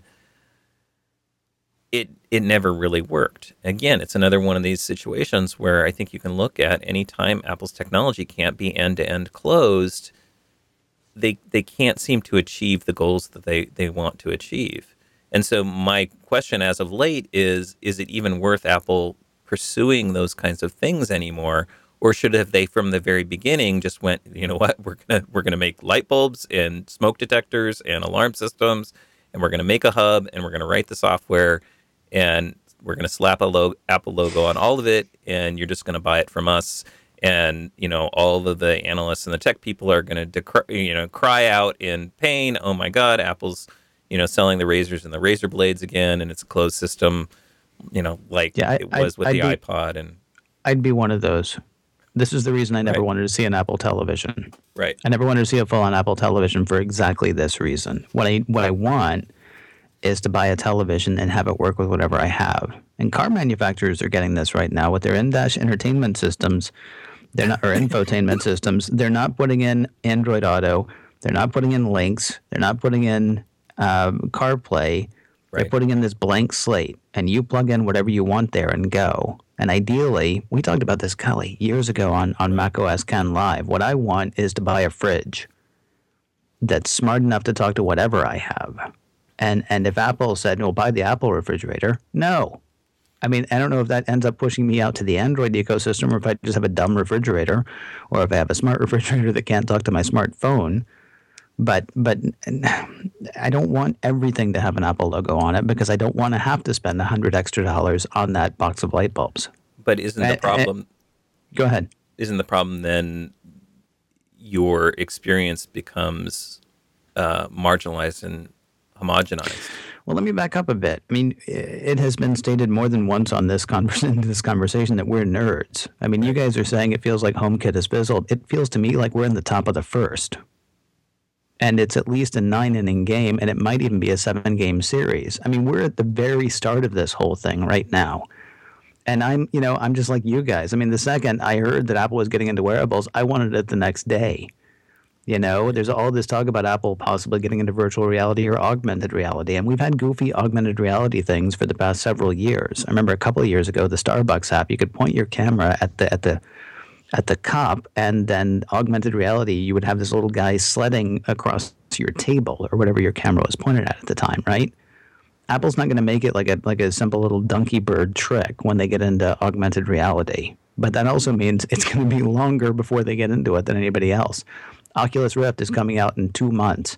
it never really worked. Again, it's another one of these situations where I think you can look at any time Apple's technology can't be end-to-end closed, they can't seem to achieve the goals that they want to achieve. And so my question as of late is it even worth Apple pursuing those kinds of things anymore? Or should have they from the very beginning just went, you know what, we're gonna make light bulbs and smoke detectors and alarm systems, and we're gonna make a hub, and we're gonna write the software, and we're going to slap a Apple logo on all of it, and you're just going to buy it from us. And, all of the analysts and the tech people are going to, cry out in pain. Oh my God, Apple's, selling the razors and the razor blades again, and it's a closed system, it was with the iPod. And I'd be one of those. This is the reason I never wanted to see an Apple television. Right. I never wanted to see a full-on Apple television for exactly this reason. What I want is to buy a television and have it work with whatever I have. And car manufacturers are getting this right now with their in-dash entertainment systems. They're not, or infotainment systems. They're not putting in Android Auto. They're not putting in links. They're not putting in CarPlay. They're putting in this blank slate, and you plug in whatever you want there and go. And ideally, we talked about this, Kelly, years ago on macOS Ken Live. What I want is to buy a fridge that's smart enough to talk to whatever I have. And if Apple said, well, buy the Apple refrigerator, no. I mean, I don't know if that ends up pushing me out to the Android ecosystem, or if I just have a dumb refrigerator, or if I have a smart refrigerator that can't talk to my smartphone. But I don't want everything to have an Apple logo on it, because I don't want to have to spend $100 extra on that box of light bulbs. But isn't the problem... Go ahead. Isn't the problem then your experience becomes marginalized and homogenized? Well, let me back up a bit. I mean, it has been stated more than once on this conversation that we're nerds. I mean, you guys are saying it feels like HomeKit has fizzled. It feels to me like we're in the top of the first. And it's at least a 9-inning game, and it might even be a 7-game series. I mean, we're at the very start of this whole thing right now. And I'm just like you guys. I mean, the second I heard that Apple was getting into wearables, I wanted it the next day. There's all this talk about Apple possibly getting into virtual reality or augmented reality. And we've had goofy augmented reality things for the past several years. I remember a couple of years ago, the Starbucks app, you could point your camera at the cup, and then augmented reality, you would have this little guy sledding across your table or whatever your camera was pointed at the time, right? Apple's not going to make it like a simple little donkey bird trick when they get into augmented reality. But that also means it's going to be longer before they get into it than anybody else. Oculus Rift is coming out in 2 months.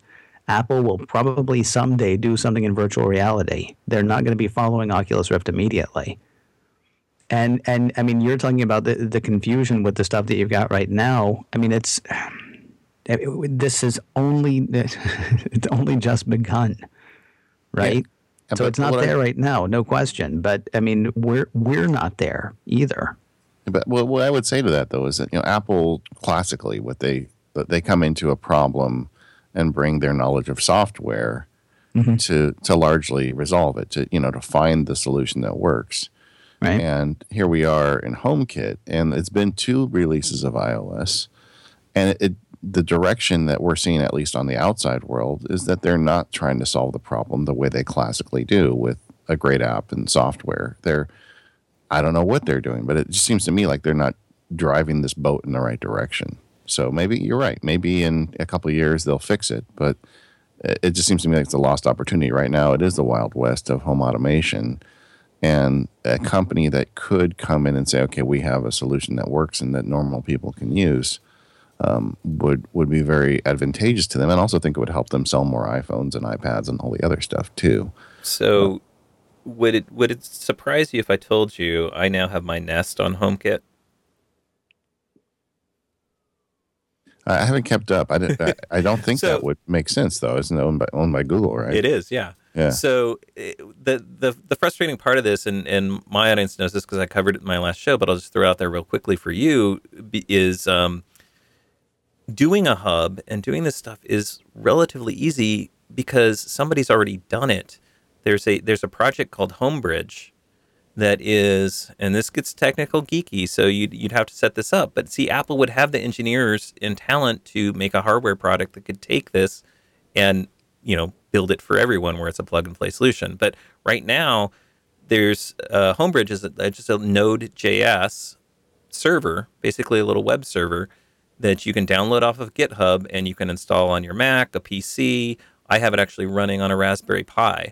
Apple will probably someday do something in virtual reality. They're not going to be following Oculus Rift immediately. And I mean, you're talking about the confusion with the stuff that you've got right now. I mean, this is only it's only just begun, right? Yeah, so it's not there right now, no question. But I mean, we're not there either. But what I would say to that though is that Apple classically, they come into a problem and bring their knowledge of software to largely resolve it, to find the solution that works. Right. And here we are in HomeKit, and it's been 2 releases of iOS, and the direction that we're seeing, at least on the outside world, is that they're not trying to solve the problem the way they classically do with a great app and software. I don't know what they're doing, but it just seems to me like they're not driving this boat in the right direction. So maybe you're right. Maybe in a couple of years they'll fix it, but it just seems to me like it's a lost opportunity. Right now it is the Wild West of home automation, and a company that could come in and say, okay, we have a solution that works and that normal people can use, would be very advantageous to them, and also think it would help them sell more iPhones and iPads and all the other stuff too. So would it surprise you if I told you I now have my Nest on HomeKit? I haven't kept up. I don't think that would make sense, though. Isn't it owned by Google, right? It is, yeah. Yeah. So the frustrating part of this, and my audience knows this because I covered it in my last show, but I'll just throw it out there real quickly for you, is doing a hub and doing this stuff is relatively easy because somebody's already done it. There's a project called Homebridge that is, and this gets technical geeky, so you'd have to set this up. But see, Apple would have the engineers and talent to make a hardware product that could take this and build it for everyone where it's a plug-and-play solution. But right now, there's Homebridge is just a Node.js server, basically a little web server that you can download off of GitHub and you can install on your Mac, a PC. I have it actually running on a Raspberry Pi.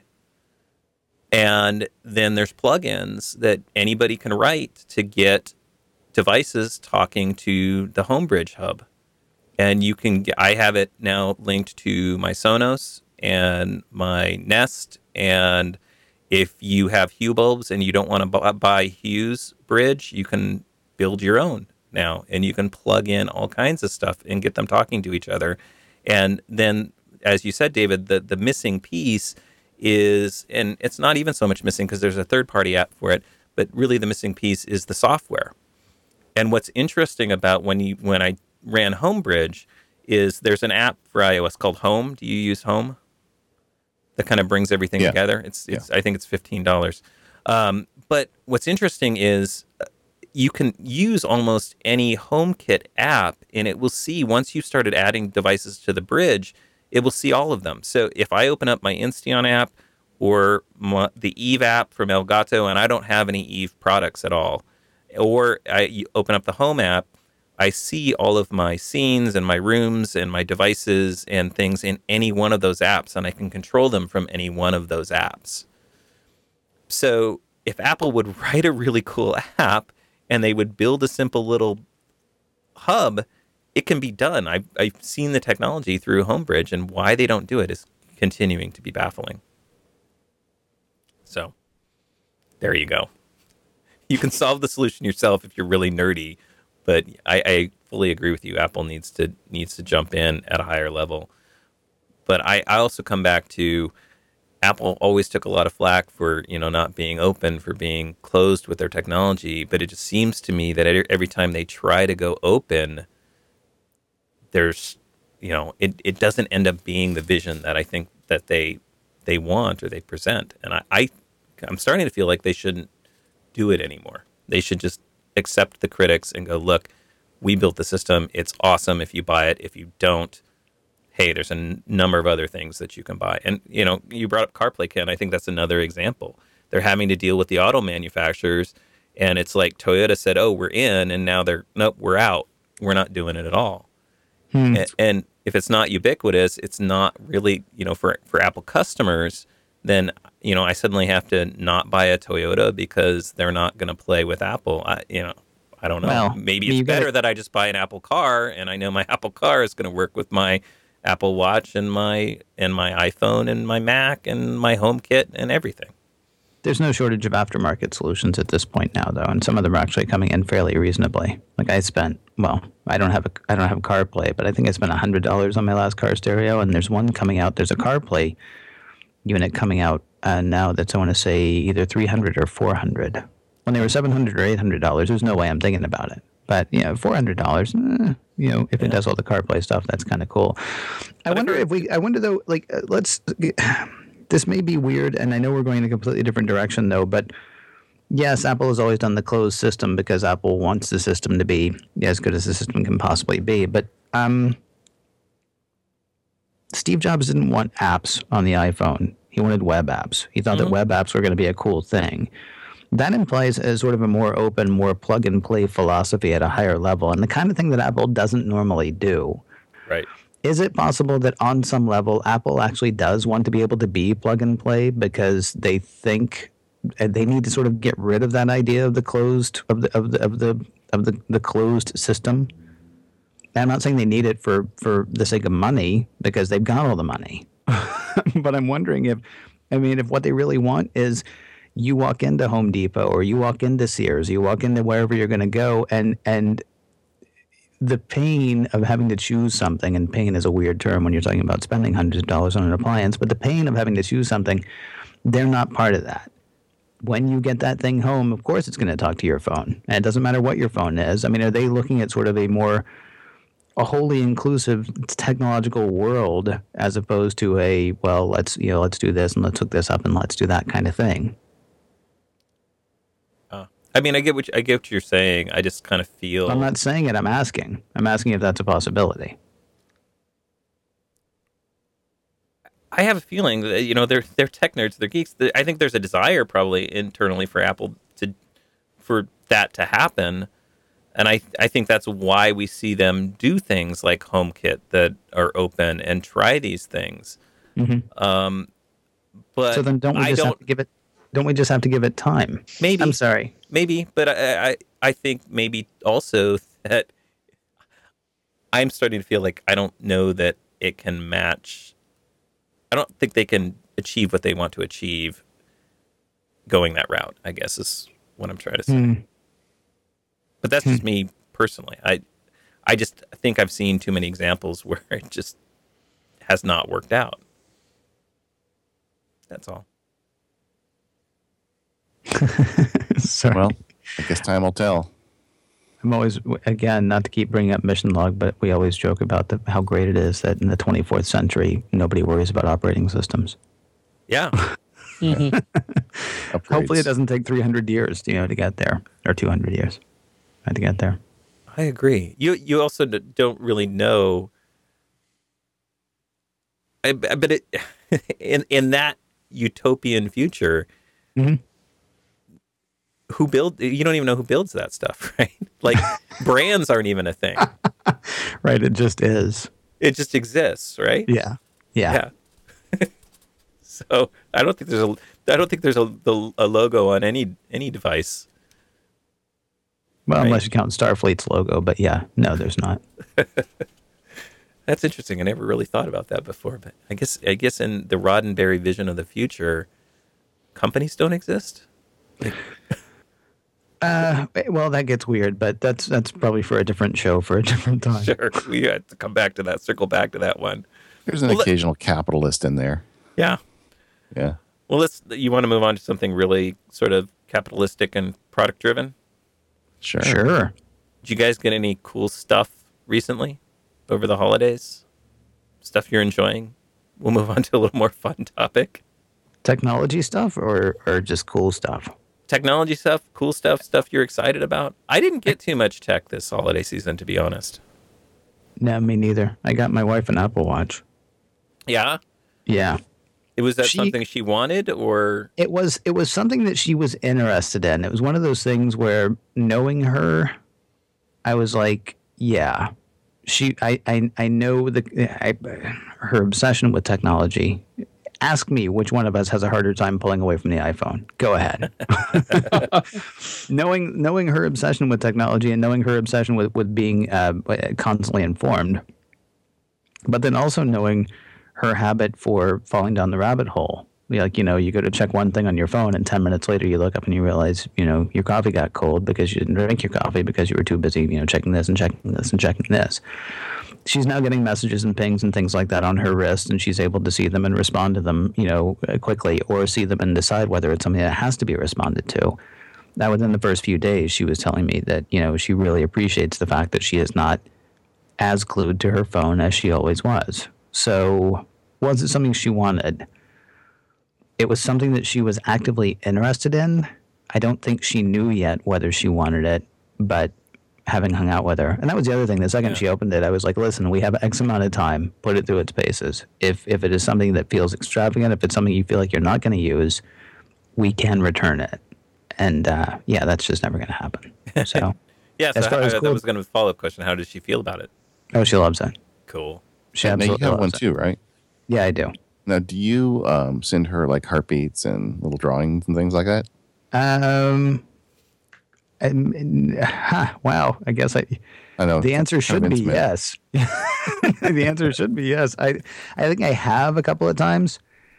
And then there's plugins that anybody can write to get devices talking to the Homebridge hub. And I have it now linked to my Sonos and my Nest. And if you have Hue bulbs and you don't want to buy Hue's bridge, you can build your own now. And you can plug in all kinds of stuff and get them talking to each other. And then, as you said, David, the missing piece is, and it's not even so much missing because there's a third-party app for it, but really the missing piece is the software. And what's interesting about when I ran Homebridge is there's an app for iOS called Home. Do you use Home? That kind of brings everything together. It's I think it's $15. But what's interesting is you can use almost any HomeKit app, and it will see, once you've started adding devices to the bridge, it will see all of them. So if I open up my Insteon app or the Eve app from Elgato, and I don't have any Eve products at all, or I open up the Home app, I see all of my scenes and my rooms and my devices and things in any one of those apps, and I can control them from any one of those apps. So if Apple would write a really cool app and they would build a simple little hub, it can be done. I've seen the technology through Homebridge, and why they don't do it is continuing to be baffling. So there you go. You can solve the solution yourself if you're really nerdy, but I fully agree with you. Apple needs to jump in at a higher level. But I also come back to Apple always took a lot of flack for not being open, for being closed with their technology. But it just seems to me that every time they try to go open, there's it doesn't end up being the vision that I think that they want or they present. And I'm starting to feel like they shouldn't do it anymore. They should just accept the critics and go, look, we built the system. It's awesome if you buy it. If you don't, hey, there's a number of other things that you can buy. And, you brought up CarPlay, Ken. I think that's another example. They're having to deal with the auto manufacturers, and it's like Toyota said, oh, we're in, and now nope, we're out. We're not doing it at all. And if it's not ubiquitous, it's not really, for Apple customers, then, I suddenly have to not buy a Toyota because they're not going to play with Apple. I don't know. Well, maybe it's better that I just buy an Apple car, and I know my Apple car is going to work with my Apple Watch and my iPhone and my Mac and my HomeKit and everything. There's no shortage of aftermarket solutions at this point now, though, and some of them are actually coming in fairly reasonably. Like I don't have CarPlay, but I think I spent $100 on my last car stereo, and there's one coming out. There's a CarPlay unit coming out now that's, I want to say, either $300 or $400. When they were $700 or $800, there's no way I'm thinking about it. But $400, if it does all the CarPlay stuff, that's kind of cool. I wonder though, like, this may be weird, and I know we're going in a completely different direction though, but yes, Apple has always done the closed system because Apple wants the system to be as good as the system can possibly be. But Steve Jobs didn't want apps on the iPhone. He wanted web apps. He thought that web apps were going to be a cool thing. That implies a sort of a more open, more plug-and-play philosophy at a higher level, and the kind of thing that Apple doesn't normally do. Right. Is it possible that on some level Apple actually does want to be able to be plug-and-play because they think they need to sort of get rid of that idea of the closed the closed system? I'm not saying they need it for the sake of money because they've got all the money, but I'm wondering if what they really want is you walk into Home Depot or you walk into Sears, you walk into wherever you're going to go, and the pain of having to choose something, and pain is a weird term when you're talking about spending hundreds of dollars on an appliance, but the pain of having to choose something, they're not part of that. When you get that thing home, of course it's going to talk to your phone, and it doesn't matter what your phone is. I mean, are they looking at sort of a wholly inclusive technological world as opposed to let's do this and let's hook this up and let's do that kind of thing? I mean, I get what you're saying. I just kind of feel. I'm not saying it. I'm asking if that's a possibility. I have a feeling that they're tech nerds, they're geeks. I think there's a desire probably internally for Apple for that to happen, and I think that's why we see them do things like HomeKit that are open and try these things. Mm-hmm. But so then don't we just have to give it time? Maybe. I'm sorry. Maybe, but I think maybe also that I'm starting to feel like I don't know that it can match. I don't think they can achieve what they want to achieve going that route, I guess is what I'm trying to say. But that's just me personally. I just think I've seen too many examples where it just has not worked out. That's all. Sorry. Well, I guess time will tell. I'm always, again, not to keep bringing up Mission Log, but we always joke about how great it is that in the 24th century, nobody worries about operating systems. Yeah. Hopefully it doesn't take 300 years, to get there, or 200 years to get there. I agree. You also don't really know. But in that utopian future, mm-hmm. You don't even know who builds that stuff, right? Like brands aren't even a thing. Right. It just is. It just exists, right? Yeah. So I don't think there's a logo on any device. Well, right? unless you count Starfleet's logo, but no, there's not. That's interesting. I never really thought about that before, but I guess in the Roddenberry vision of the future, companies don't exist. Well, that gets weird, but that's probably for a different show for a different time. Sure, we have to come back to that. Circle back to that one. There's an occasional capitalist in there. Yeah. Yeah. Well, you want to move on to something really sort of capitalistic and product driven? Sure. Did you guys get any cool stuff recently over the holidays? Stuff you're enjoying? We'll move on to a little more fun topic. Technology stuff or just cool stuff? Technology stuff, cool stuff you're excited about. I didn't get too much tech this holiday season, to be honest. No, me neither. I got my wife an Apple Watch. Yeah? Yeah. Was that something she wanted, or? It was something that she was interested in. It was one of those things where, knowing her, I was like, yeah. I know her obsession with technology. Ask me which one of us has a harder time pulling away from the iPhone. Go ahead. knowing her obsession with technology and knowing her obsession with being constantly informed, But then also knowing her habit for falling down the rabbit hole. Like, you go to check one thing on your phone, and 10 minutes later you look up and you realize, your coffee got cold because you didn't drink your coffee because you were too busy, checking this and checking this and checking this. She's now getting messages and pings and things like that on her wrist, and she's able to see them and respond to them, quickly, or see them and decide whether it's something that has to be responded to. Now, within the first few days, she was telling me that, she really appreciates the fact that she is not as glued to her phone as she always was. So, was it something she wanted? It was something that she was actively interested in. I don't think she knew yet whether she wanted it, but having hung out with her, and that was the other thing. The second she opened it, I was like, listen, we have X amount of time. Put it through its paces. If it is something that feels extravagant, if it's something you feel like you're not going to use, we can return it. And that's just never going to happen. So yeah, so that was going to be a follow-up question. How does she feel about it? Oh, she loves it. Cool. She now absolutely you have one loves it. too, right? Yeah, I do. Now, do you send her like heartbeats and little drawings and things like that? Wow. I guess I know the answer should be intimate. yes. The answer should be yes. I think I have a couple of times.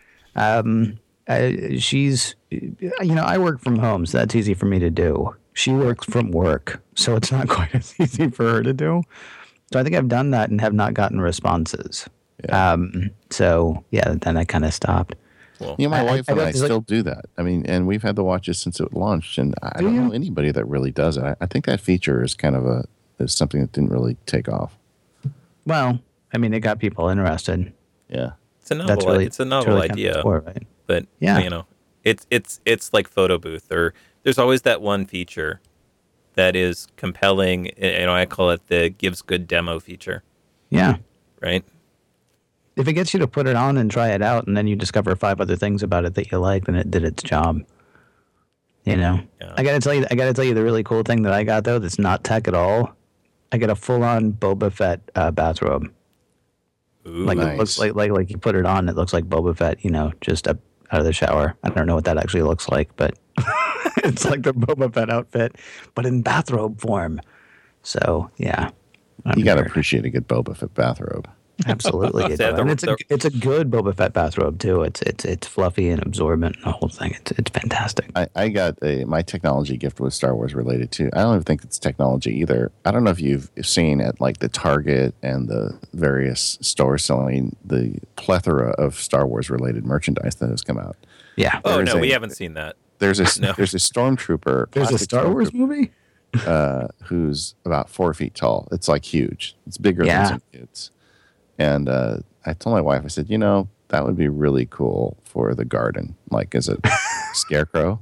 She's, I work from home, so that's easy for me to do. She works from work, so it's not quite as easy for her to do. So I think I've done that and have not gotten responses. Yeah. Then I kind of stopped. Well, my wife and I just, like- still do that. I mean, and we've had the watches since it launched, and I don't know anybody that really does it. I think that feature is kind of is something that didn't really take off. Well, I mean, it got people interested. Yeah. it's a novel. It's a novel idea, Right? but Yeah. it's like photo booth, or there's always that one feature that is compelling. I call it the gives good demo feature, Yeah. right? If it gets you to put it on and try it out, and then you discover 5 other things about it that you like, then it did its job. Yeah. I gotta tell you the really cool thing that I got though that's not tech at all. I got a full-on Boba Fett bathrobe. Ooh, Like nice. it looks like you put it on, it looks like Boba Fett, just up out of the shower. I don't know what that actually looks like, but it's like the Boba Fett outfit, but in bathrobe form. So yeah, You got to appreciate a good Boba Fett bathrobe. absolutely. Yeah, And it's a good Boba Fett bathrobe too. It's fluffy and absorbent. The whole thing. It's fantastic. I got my technology gift was Star Wars related too. I don't even think it's technology either. I don't know if you've seen at like the Target and the various stores selling the plethora of Star Wars related merchandise that has come out. Yeah. Oh There's no, a- we haven't seen that. There's a No. there's a stormtrooper. There's a plastic Star Wars stormtrooper, movie. who's about 4 feet tall. It's like huge. It's bigger Yeah. than some kids. And I told my wife, I said, that would be really cool for the garden, like as a scarecrow,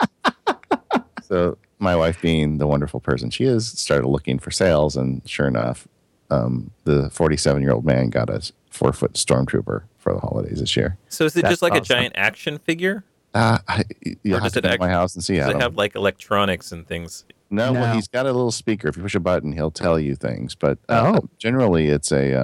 So my wife, being the wonderful person she is, started looking for sales, and sure enough, the 47-year-old man got a 4-foot stormtrooper for the holidays this year. So is it That's just like a awesome. giant action figure? You'll Or have does to it come to act- my house and see Does Adam. it have like electronics and things? No, No. well, he's got a little speaker. If you push a button, he'll tell you things. But Oh. generally, it's a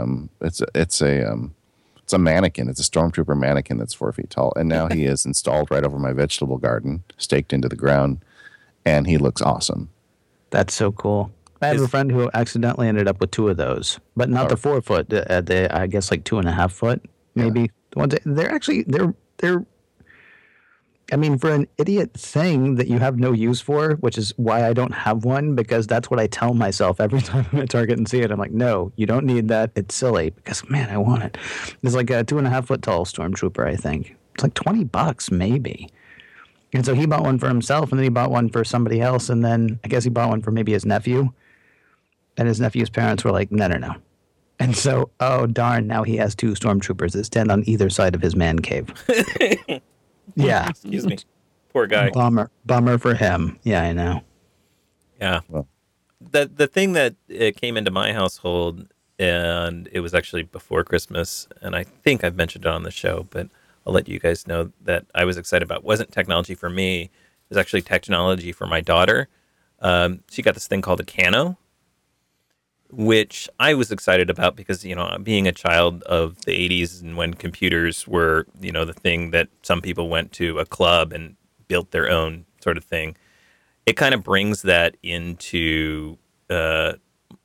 mannequin. It's a stormtrooper mannequin that's 4 feet tall, and now he is installed right over my vegetable garden, staked into the ground, and he looks awesome. That's so cool. I have a friend who accidentally ended up with 2 of those, but not the 4 foot. The I guess like 2.5 foot, maybe. The ones they're actually they're. I mean, for an idiot thing that you have no use for, which is why I don't have one, because that's what I tell myself every time I'm at Target and see it. I'm like, no, you don't need that. It's silly because, man, I want it. It's like a 2.5 foot tall stormtrooper, I think. It's like $20 maybe. And so he bought one for himself, and then he bought one for somebody else, and then I guess he bought one for maybe his nephew. And his nephew's parents were like, no. And so, oh, darn, now he has 2 stormtroopers that stand on either side of his man cave. Yeah. Excuse me. Poor guy. Bummer for him. Yeah, I know. Yeah. Well. The thing that came into my household, and it was actually before Christmas, and I think I've mentioned it on the show, but I'll let you guys know that I was excited about. Wasn't technology for me. It was actually technology for my daughter. She got this thing called a Kano, which I was excited about because, being a child of the 80s and when computers were, the thing that some people went to a club and built their own sort of thing, it kind of brings that into the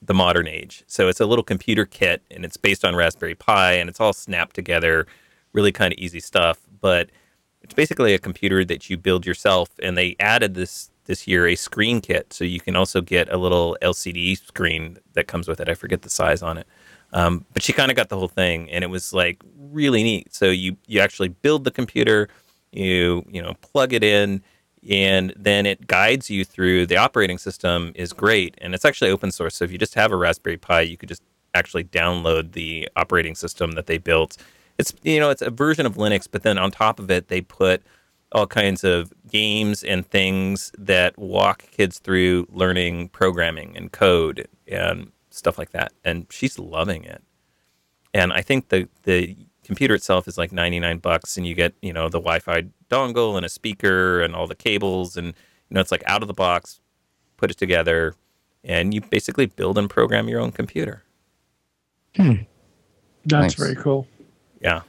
the modern age. So it's a little computer kit, and it's based on Raspberry Pi, and it's all snapped together, really kind of easy stuff. But it's basically a computer that you build yourself, and they added this year a screen kit, so you can also get a little LCD screen that comes with it. I forget the size on it, but she kind of got the whole thing, and it was like really neat. So you actually build the computer, you plug it in, and then it guides you through. The operating system is great, and it's actually open source. So if you just have a Raspberry Pi, you could just actually download the operating system that they built. It's it's a version of Linux, but then on top of it, they put all kinds of games and things that walk kids through learning programming and code and stuff like that. And she's loving it. And I think the computer itself is like $99, and you get the Wi-Fi dongle and a speaker and all the cables, and it's like out of the box, put it together, and you basically build and program your own computer. That's Nice. very cool. Yeah.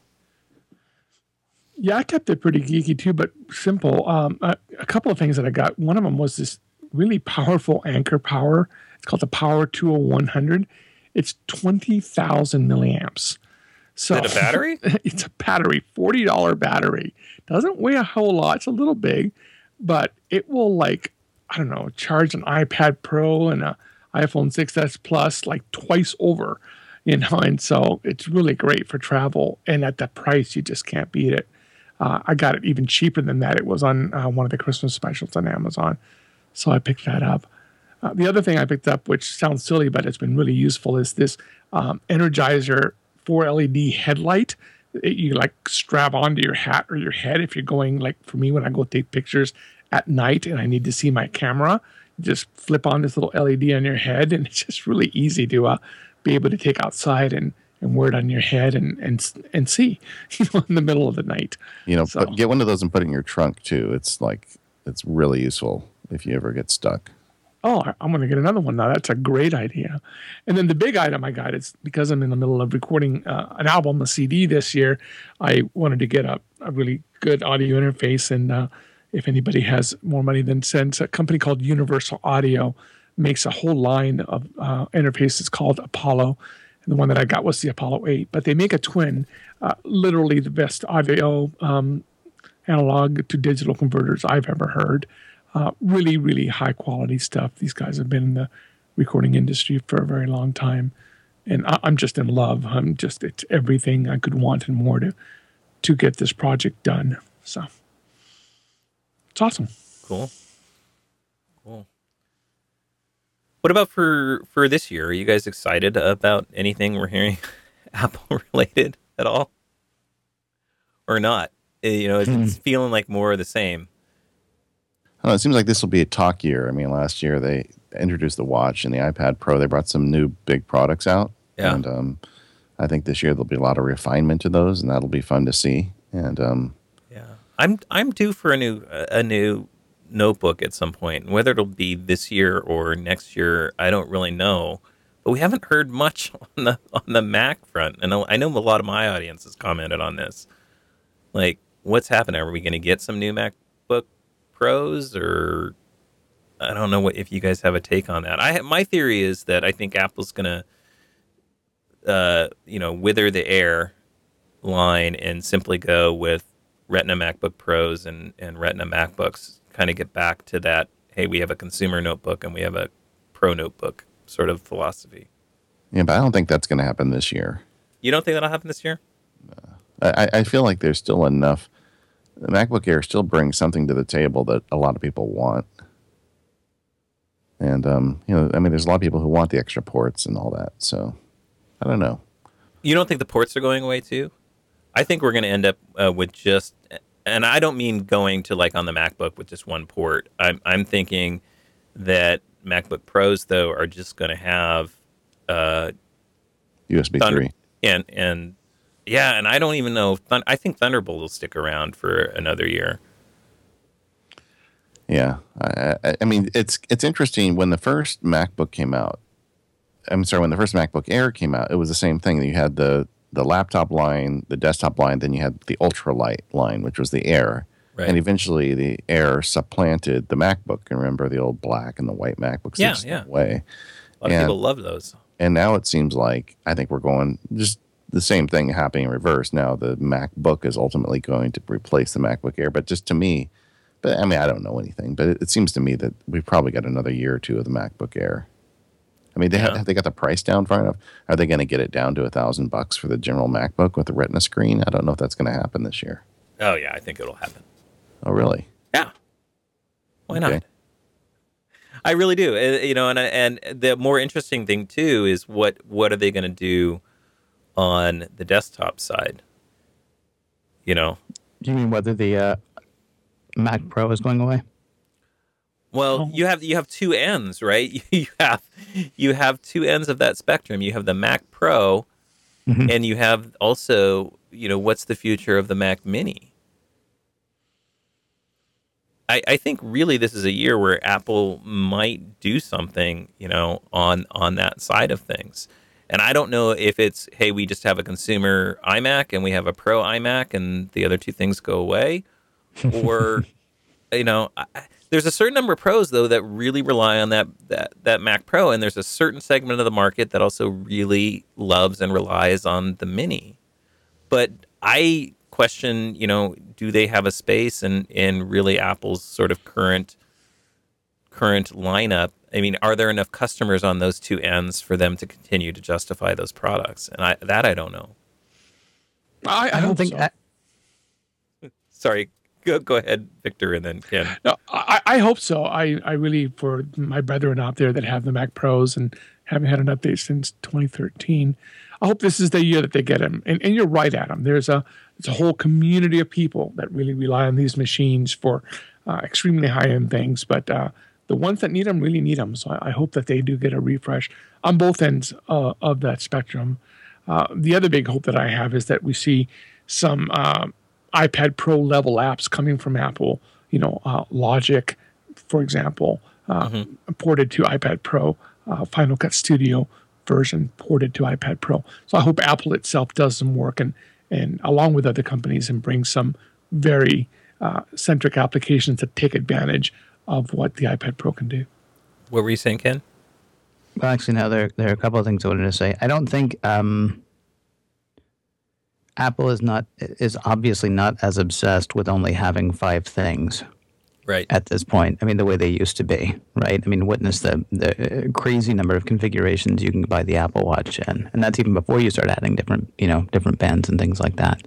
Yeah, I kept it pretty geeky too, but simple. A couple of things that I got. One of them was this really powerful Anker Power. It's called the Power 20100. It's 20,000 milliamps. So Is it a battery? It's a battery, $40 battery. Doesn't weigh a whole lot. It's a little big, but it will charge an iPad Pro and a iPhone 6s Plus like twice over, and so it's really great for travel. And at that price, you just can't beat it. I got it even cheaper than that. It was on one of the Christmas specials on Amazon, so I picked that up. The other thing I picked up, which sounds silly, but it's been really useful, is this Energizer 4 LED headlight. You like strap onto your hat or your head if you're going, like for me, when I go take pictures at night and I need to see my camera, you just flip on this little LED on your head, and it's just really easy to be able to take outside and wear it on your head and see, in the middle of the night. But get one of those and put it in your trunk too. It's really useful if you ever get stuck. Oh, I'm going to get another one now. That's a great idea. And then the big item I got is, because I'm in the middle of recording an album, a CD this year, I wanted to get a really good audio interface. And if anybody has more money than sense, a company called Universal Audio makes a whole line of interfaces called Apollo. And the one that I got was the Apollo 8. But they make a twin, literally the best audio analog to digital converters I've ever heard. Really, really high quality stuff. These guys have been in the recording industry for a very long time. And I'm just in love. It's everything I could want and more to get this project done. So it's awesome. Cool. What about for this year? Are you guys excited about anything we're hearing Apple related at all? Or not? It's feeling like more of the same. It seems like this will be a talk year. I mean, last year they introduced the watch and the iPad Pro. They brought some new big products out. Yeah. And I think this year there'll be a lot of refinement to those, and that'll be fun to see. And yeah, I'm due for a new notebook at some point. Whether it'll be this year or next year, I don't really know. But we haven't heard much on the Mac front, and I know a lot of my audience has commented on this. Like, what's happening? Are we going to get some new MacBook Pros, or I don't know if you guys have a take on that. My theory is that I think Apple's going to, wither the Air line and simply go with Retina MacBook Pros and Retina MacBooks. Kind of get back to that, hey, we have a consumer notebook and we have a pro notebook sort of philosophy. Yeah, but I don't think that's going to happen this year. You don't think that'll happen this year? I feel like there's still enough. The MacBook Air still brings something to the table that a lot of people want. And, there's a lot of people who want the extra ports and all that. So, I don't know. You don't think the ports are going away too? I think we're going to end up with just... And I don't mean going to like on the MacBook with just one port. I'm thinking that MacBook Pros though are just going to have USB 3. And yeah, and I don't even know. I think Thunderbolt will stick around for another year. Yeah, I mean it's interesting. When the first MacBook came out, when the first MacBook Air came out, it was the same thing. You had the laptop line, the desktop line, then you had the ultralight line, which was the Air. Right. And eventually the Air supplanted the MacBook. And remember the old black and the white MacBooks? Yeah. Way. A lot of people love those. And now it seems like I think we're going just the same thing happening in reverse. Now the MacBook is ultimately going to replace the MacBook Air. But just to me, but I mean, I don't know anything, but it seems to me that we've probably got another year or two of the MacBook Air. I mean, have they got the price down far enough? Are they going to get it down to $1,000 for the general MacBook with the Retina screen? I don't know if that's going to happen this year. Oh yeah, I think it'll happen. Oh really? Yeah. Why not? I really do. And the more interesting thing too is what are they going to do on the desktop side? You mean whether the Mac Pro is going away? Well, you have two ends, right? You have two ends of that spectrum. You have the Mac Pro, and you have also, what's the future of the Mac Mini? I think really this is a year where Apple might do something, on that side of things. And I don't know if it's, hey, we just have a consumer iMac and we have a Pro iMac and the other two things go away. Or, there's a certain number of pros, though, that really rely on that Mac Pro. And there's a certain segment of the market that also really loves and relies on the Mini. But I question, do they have a space in really Apple's sort of current lineup? I mean, are there enough customers on those two ends for them to continue to justify those products? And I don't know. I don't think. So. Sorry, go ahead, Victor, and then Ken. No, I hope so. I really, for my brethren out there that have the Mac Pros and haven't had an update since 2013, I hope this is the year that they get them. And you're right, Adam. There's a whole community of people that really rely on these machines for extremely high-end things. But the ones that need them really need them. So I hope that they do get a refresh on both ends of that spectrum. The other big hope that I have is that we see some iPad Pro level apps coming from Apple. Logic, for example, ported to iPad Pro, Final Cut Studio version ported to iPad Pro. So I hope Apple itself does some work and along with other companies and bring some very centric applications that take advantage of what the iPad Pro can do. What were you saying, Ken? Well, actually, no, there are a couple of things I wanted to say. I don't think Apple is obviously not as obsessed with only having 5 things. Right. At this point. I mean, the way they used to be, right? I mean, witness the crazy number of configurations you can buy the Apple Watch in. And that's even before you start adding different bands and things like that.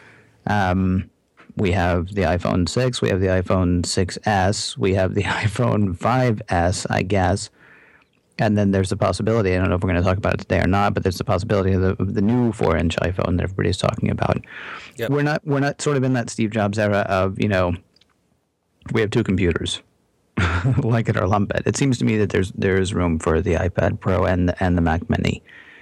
We have the iPhone 6, we have the iPhone 6S, we have the iPhone 5S, I guess. And then there's the possibility, I don't know if we're going to talk about it today or not, but there's the possibility of the new 4-inch iPhone that everybody's talking about. Yep. We're not sort of in that Steve Jobs era of, we have 2 computers, like it or lump it. It seems to me that there's room for the iPad Pro and the Mac Mini.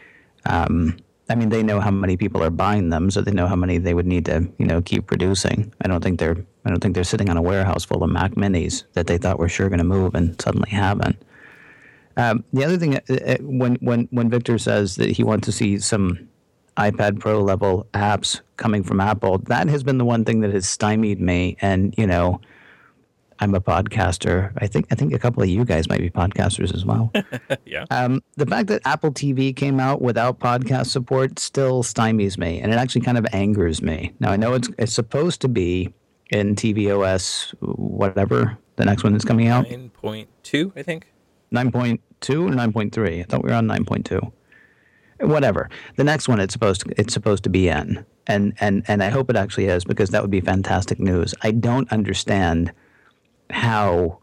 I mean, they know how many people are buying them, so they know how many they would need to, keep producing. I don't think they're sitting on a warehouse full of Mac Minis that they thought were sure going to move and suddenly haven't. The other thing, when Victor says that he wants to see some iPad Pro level apps coming from Apple, that has been the one thing that has stymied me. And I'm a podcaster. I think a couple of you guys might be podcasters as well. Yeah. The fact that Apple TV came out without podcast support still stymies me, and it actually kind of angers me. Now I know it's supposed to be in tvOS, whatever the next one is coming out. 9.2, I think. 9.2 or 9.3. I thought we were on 9.2. Whatever. The next one it's supposed to be in, and I hope it actually is, because that would be fantastic news. I don't understand how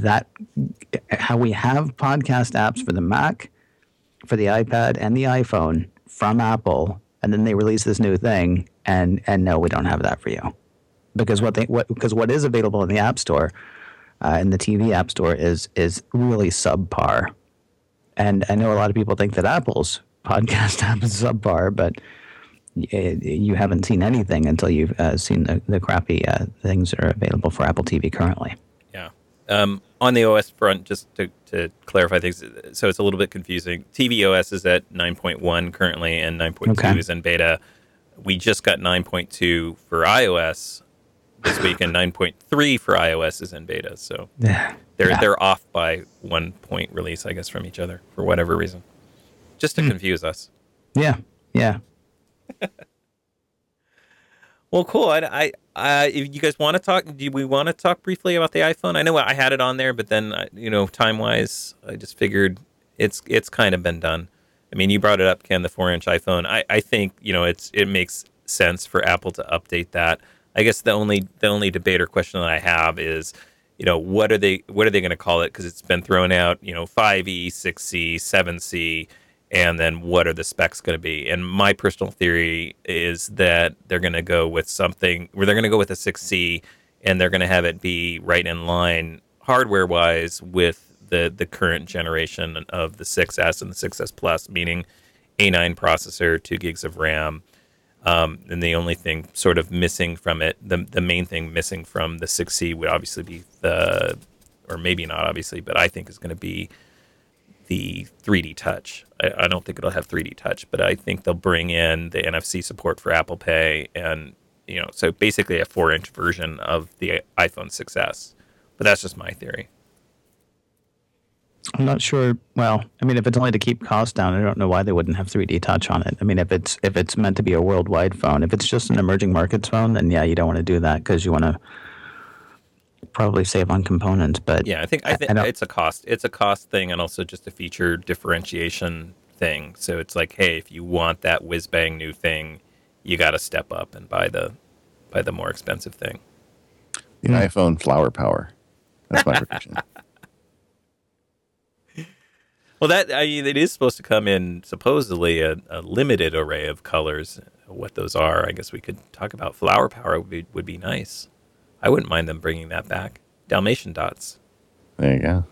we have podcast apps for the Mac, for the iPad, and the iPhone from Apple, and then they release this new thing, and no, we don't have that for you, because what is available in the App Store, in the TV App Store is really subpar, and I know a lot of people think that Apple's podcast app is subpar, but you haven't seen anything until you've seen the crappy things that are available for Apple TV currently. Yeah. On the OS front, just to clarify things, so it's a little bit confusing. tvOS is at 9.1 currently, and 9.2 is in beta. We just got 9.2 for iOS this week, and 9.3 for iOS is in beta. So They're off by 1 point release, I guess, from each other for whatever reason, just to confuse us. Yeah. Well, cool. If you guys want to talk, do we want to talk briefly about the iPhone? I know I had it on there, but then time wise, I just figured it's kind of been done. I mean, you brought it up, Ken, the 4-inch iPhone. I think it makes sense for Apple to update that. I guess the only debate or question that I have is, what are they going to call it? Because it's been thrown out, 5E, 6C, 7C. And then what are the specs going to be? And my personal theory is that they're going to go with something where they're going to go with a 6C, and they're going to have it be right in line hardware-wise with the current generation of the 6S and the 6S Plus, meaning A9 processor, 2 gigs of RAM. And the only thing sort of missing from it, the main thing missing from the 6C would obviously be or maybe not obviously, but I think is going to be the 3D Touch. I don't think it'll have 3D Touch, but I think they'll bring in the NFC support for Apple Pay, and so basically a 4-inch version of the iPhone 6S. But that's just my theory. I'm not sure. Well, I mean, if it's only to keep costs down, I don't know why they wouldn't have 3D Touch on it. I mean, if it's meant to be a worldwide phone, if it's just an emerging markets phone, then yeah, you don't want to do that because you want to probably save on components. But yeah, I think it's a cost thing, and also just a feature differentiation thing. So it's like, hey, if you want that whiz bang new thing, you got to step up and buy the more expensive thing. The iPhone flower power. That's my prediction. Well, it is supposed to come in supposedly a limited array of colors. What those are, I guess we could talk about. Flower power would be nice. I wouldn't mind them bringing that back. Dalmatian dots. There you go.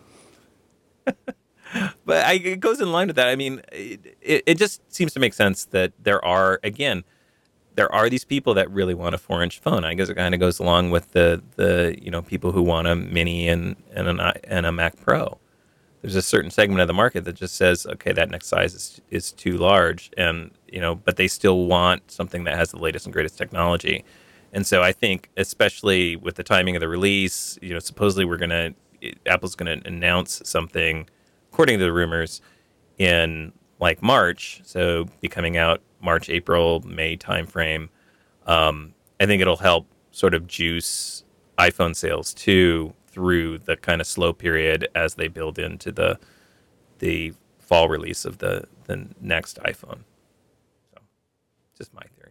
But it goes in line with that. I mean, it just seems to make sense that there are these people that really want a 4-inch phone. I guess it kind of goes along with the people who want a mini and a Mac Pro. There's a certain segment of the market that just says, okay, that next size is too large, and but they still want something that has the latest and greatest technology. And so I think, especially with the timing of the release, supposedly Apple's gonna announce something, according to the rumors, in like March. So be coming out March, April, May timeframe. I think it'll help sort of juice iPhone sales too through the kind of slow period as they build into the fall release of the next iPhone. So, just my theory.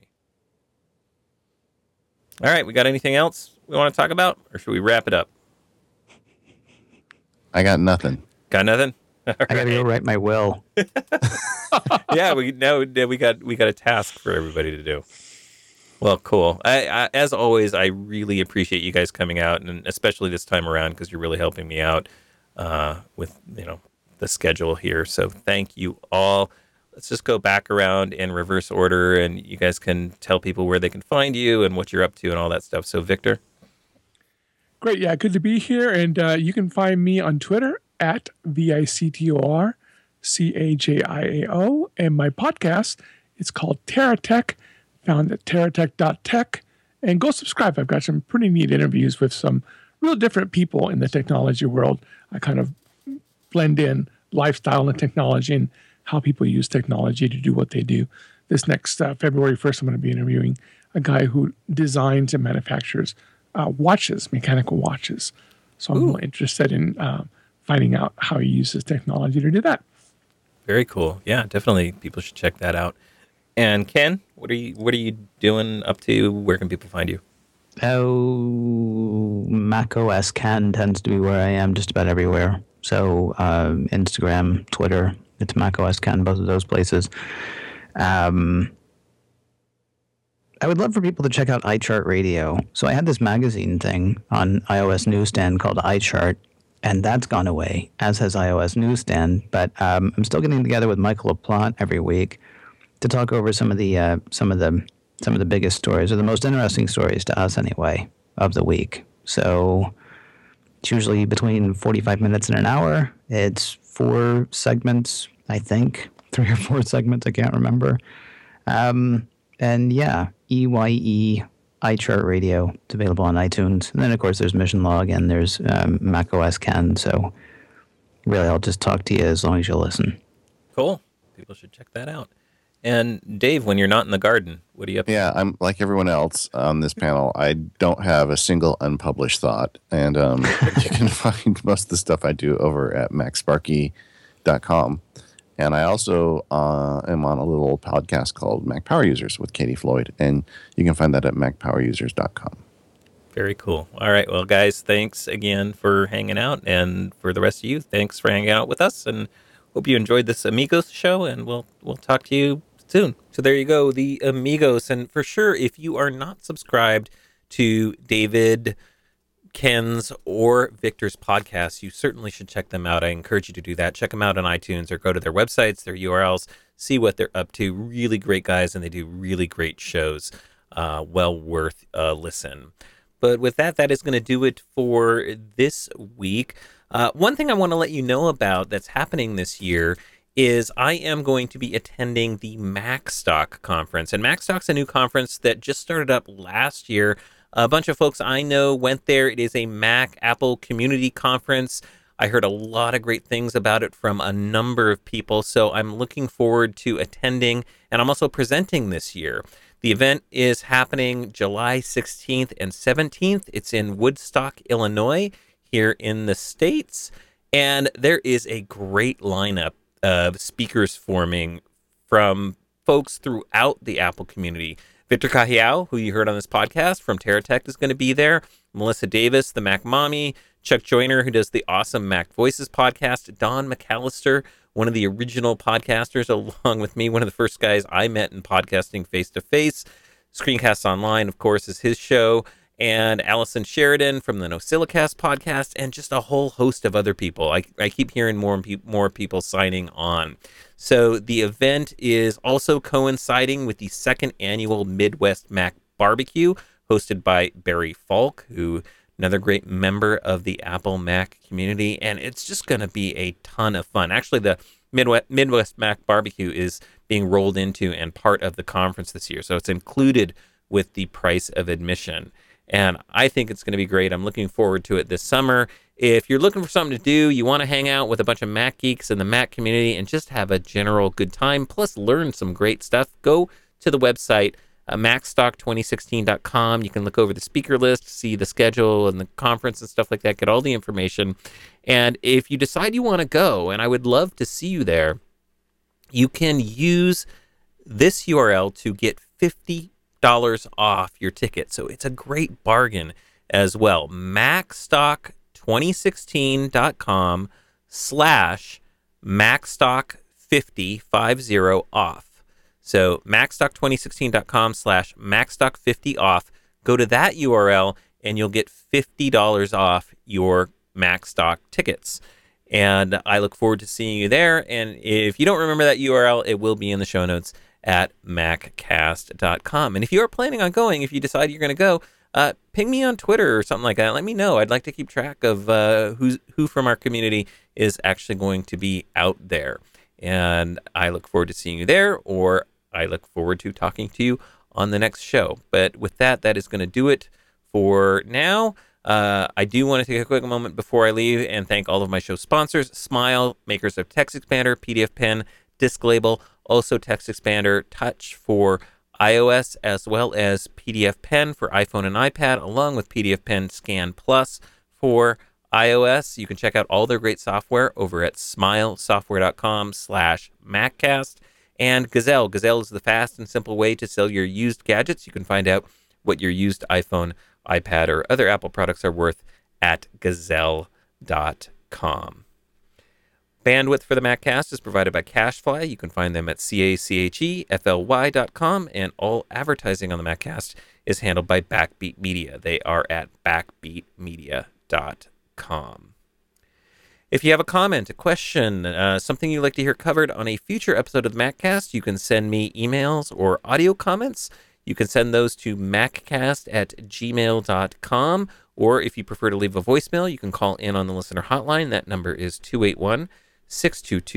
All right, we got anything else we want to talk about, or should we wrap it up? I got nothing. Got nothing? I got to go write my will. Yeah, we got a task for everybody to do. Well, cool. I as always, I really appreciate you guys coming out, and especially this time around because you're really helping me out with the schedule here. So thank you all. Let's just go back around in reverse order, and you guys can tell people where they can find you and what you're up to and all that stuff. So, Victor. Great. Yeah, good to be here. And you can find me on Twitter at VICTORCAJIAO. And my podcast, it's called TerraTech, found at terratech.tech. And go subscribe. I've got some pretty neat interviews with some real different people in the technology world. I kind of blend in lifestyle and technology and how people use technology to do what they do. This next February 1st, I'm going to be interviewing a guy who designs and manufactures watches, mechanical watches. So I'm really interested in finding out how he uses technology to do that. Very cool. Yeah, definitely. People should check that out. And Ken, what are you doing up to? Where can people find you? Oh, macOS Ken tends to be where I am just about everywhere. So Instagram, Twitter, it's macOS Ken, both of those places. I would love for people to check out iChart Radio. So I had this magazine thing on iOS Newsstand called iChart, and that's gone away, as has iOS Newsstand. But I'm still getting together with Michael LaPlante every week to talk over some of the biggest stories, or the most interesting stories to us anyway, of the week. So it's usually between 45 minutes and an hour. It's 4 segments, I think. 3 or 4 segments, I can't remember. And yeah, EYE iChart It's available on iTunes. And then, of course, there's Mission Log and there's Mac OS Ken. So really, I'll just talk to you as long as you'll listen. Cool. People should check that out. And Dave, when you're not in the garden, what are you up to? Yeah, I'm like everyone else on this panel. I don't have a single unpublished thought. And you can find most of the stuff I do over at MacSparky.com. And I also am on a little podcast called Mac Power Users with Katie Floyd. And you can find that at MacPowerUsers.com. Very cool. All right. Well, guys, thanks again for hanging out. And for the rest of you, thanks for hanging out with us. And hope you enjoyed this Amigos show. And we'll talk to you soon. So there you go, the Amigos. And for sure, if you are not subscribed to David, Ken's, or Victor's podcasts, you certainly should check them out. I encourage you to do that. Check them out on iTunes or go to their websites, their URLs, see what they're up to. Really great guys, and they do really great shows. Well worth a listen. But with that, that is going to do it for this week. One thing I want to let you know about that's happening this year is I am going to be attending the MacStock conference. And MacStock's a new conference that just started up last year. A bunch of folks I know went there. It is a Mac Apple community conference. I heard a lot of great things about it from a number of people. So I'm looking forward to attending. And I'm also presenting this year. The event is happening July 16th and 17th. It's in Woodstock, Illinois, here in the States. And there is a great lineup of speakers forming from folks throughout the Apple community. Victor Cajiao, who you heard on this podcast from TerraTech, is going to be there. Melissa Davis, the Mac Mommy. Chuck Joyner, who does the awesome Mac Voices podcast. Don McAllister, one of the original podcasters, along with me, one of the first guys I met in podcasting face-to-face. Screencasts Online, of course, is his show. And Allison Sheridan from the NosillaCast podcast, and just a whole host of other people. I keep hearing more people signing on. So the event is also coinciding with the second annual Midwest Mac Barbecue, hosted by Barry Falk, who another great member of the Apple Mac community. And it's just going to be a ton of fun. Actually, the Midwest Mac Barbecue is being rolled into and part of the conference this year. So it's included with the price of admission. And I think it's going to be great. I'm looking forward to it this summer. If you're looking for something to do, you want to hang out with a bunch of Mac geeks in the Mac community and just have a general good time, plus learn some great stuff, go to the website, macstock2016.com. You can look over the speaker list, see the schedule and the conference and stuff like that, get all the information. And if you decide you want to go, and I would love to see you there, you can use this URL to get $50 off your ticket. So it's a great bargain as well. macstock2016.com/macstock50 off. So macstock2016.com/macstock50 off. Go to that URL and you'll get $50 off your MacStock tickets. And I look forward to seeing you there. And if you don't remember that URL, it will be in the show notes at maccast.com. And if you are planning on going, if you decide you're going to go, ping me on Twitter or something like that. Let me know. I'd like to keep track of who from our community is actually going to be out there. And I look forward to seeing you there, or I look forward to talking to you on the next show. But with that, that is going to do it for now. I do want to take a quick moment before I leave and thank all of my show sponsors: Smile, makers of TextExpander, PDF Pen, Disk Label, also TextExpander Touch for iOS, as well as PDF Pen for iPhone and iPad, along with PDF Pen Scan Plus for iOS. You can check out all their great software over at smilesoftware.com/Maccast. And Gazelle. Gazelle is the fast and simple way to sell your used gadgets. You can find out what your used iPhone, iPad, or other Apple products are worth at gazelle.com. Bandwidth for the MacCast is provided by CacheFly. You can find them at CacheFly.com, and all advertising on the MacCast is handled by Backbeat Media. They are at backbeatmedia.com. If you have a comment, a question, something you'd like to hear covered on a future episode of the MacCast, you can send me emails or audio comments. You can send those to maccast@gmail.com, or if you prefer to leave a voicemail, you can call in on the listener hotline. That number is 281-622-4700.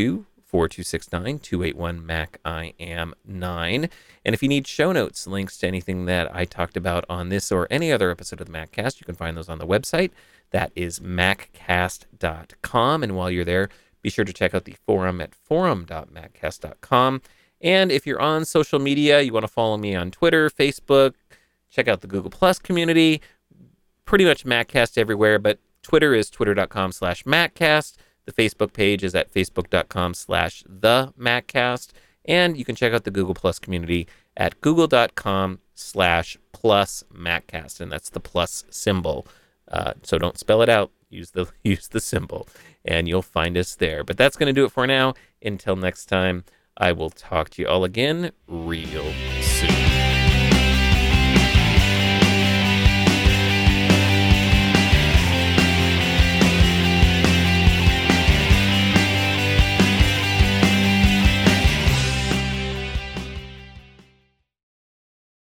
844-269-281-MAC-I-AM-9. And if you need show notes, links to anything that I talked about on this or any other episode of the MacCast, you can find those on the website. That is maccast.com. And while you're there, be sure to check out the forum at forum.maccast.com. And if you're on social media, you want to follow me on Twitter, Facebook, check out the Google Plus community, pretty much MacCast everywhere, but Twitter is twitter.com/MacCast. The Facebook page is at facebook.com/TheMacCast. And you can check out the Google Plus community at google.com/+MacCast. And that's the plus symbol. So don't spell it out. Use the symbol, and you'll find us there. But that's going to do it for now. Until next time, I will talk to you all again real soon.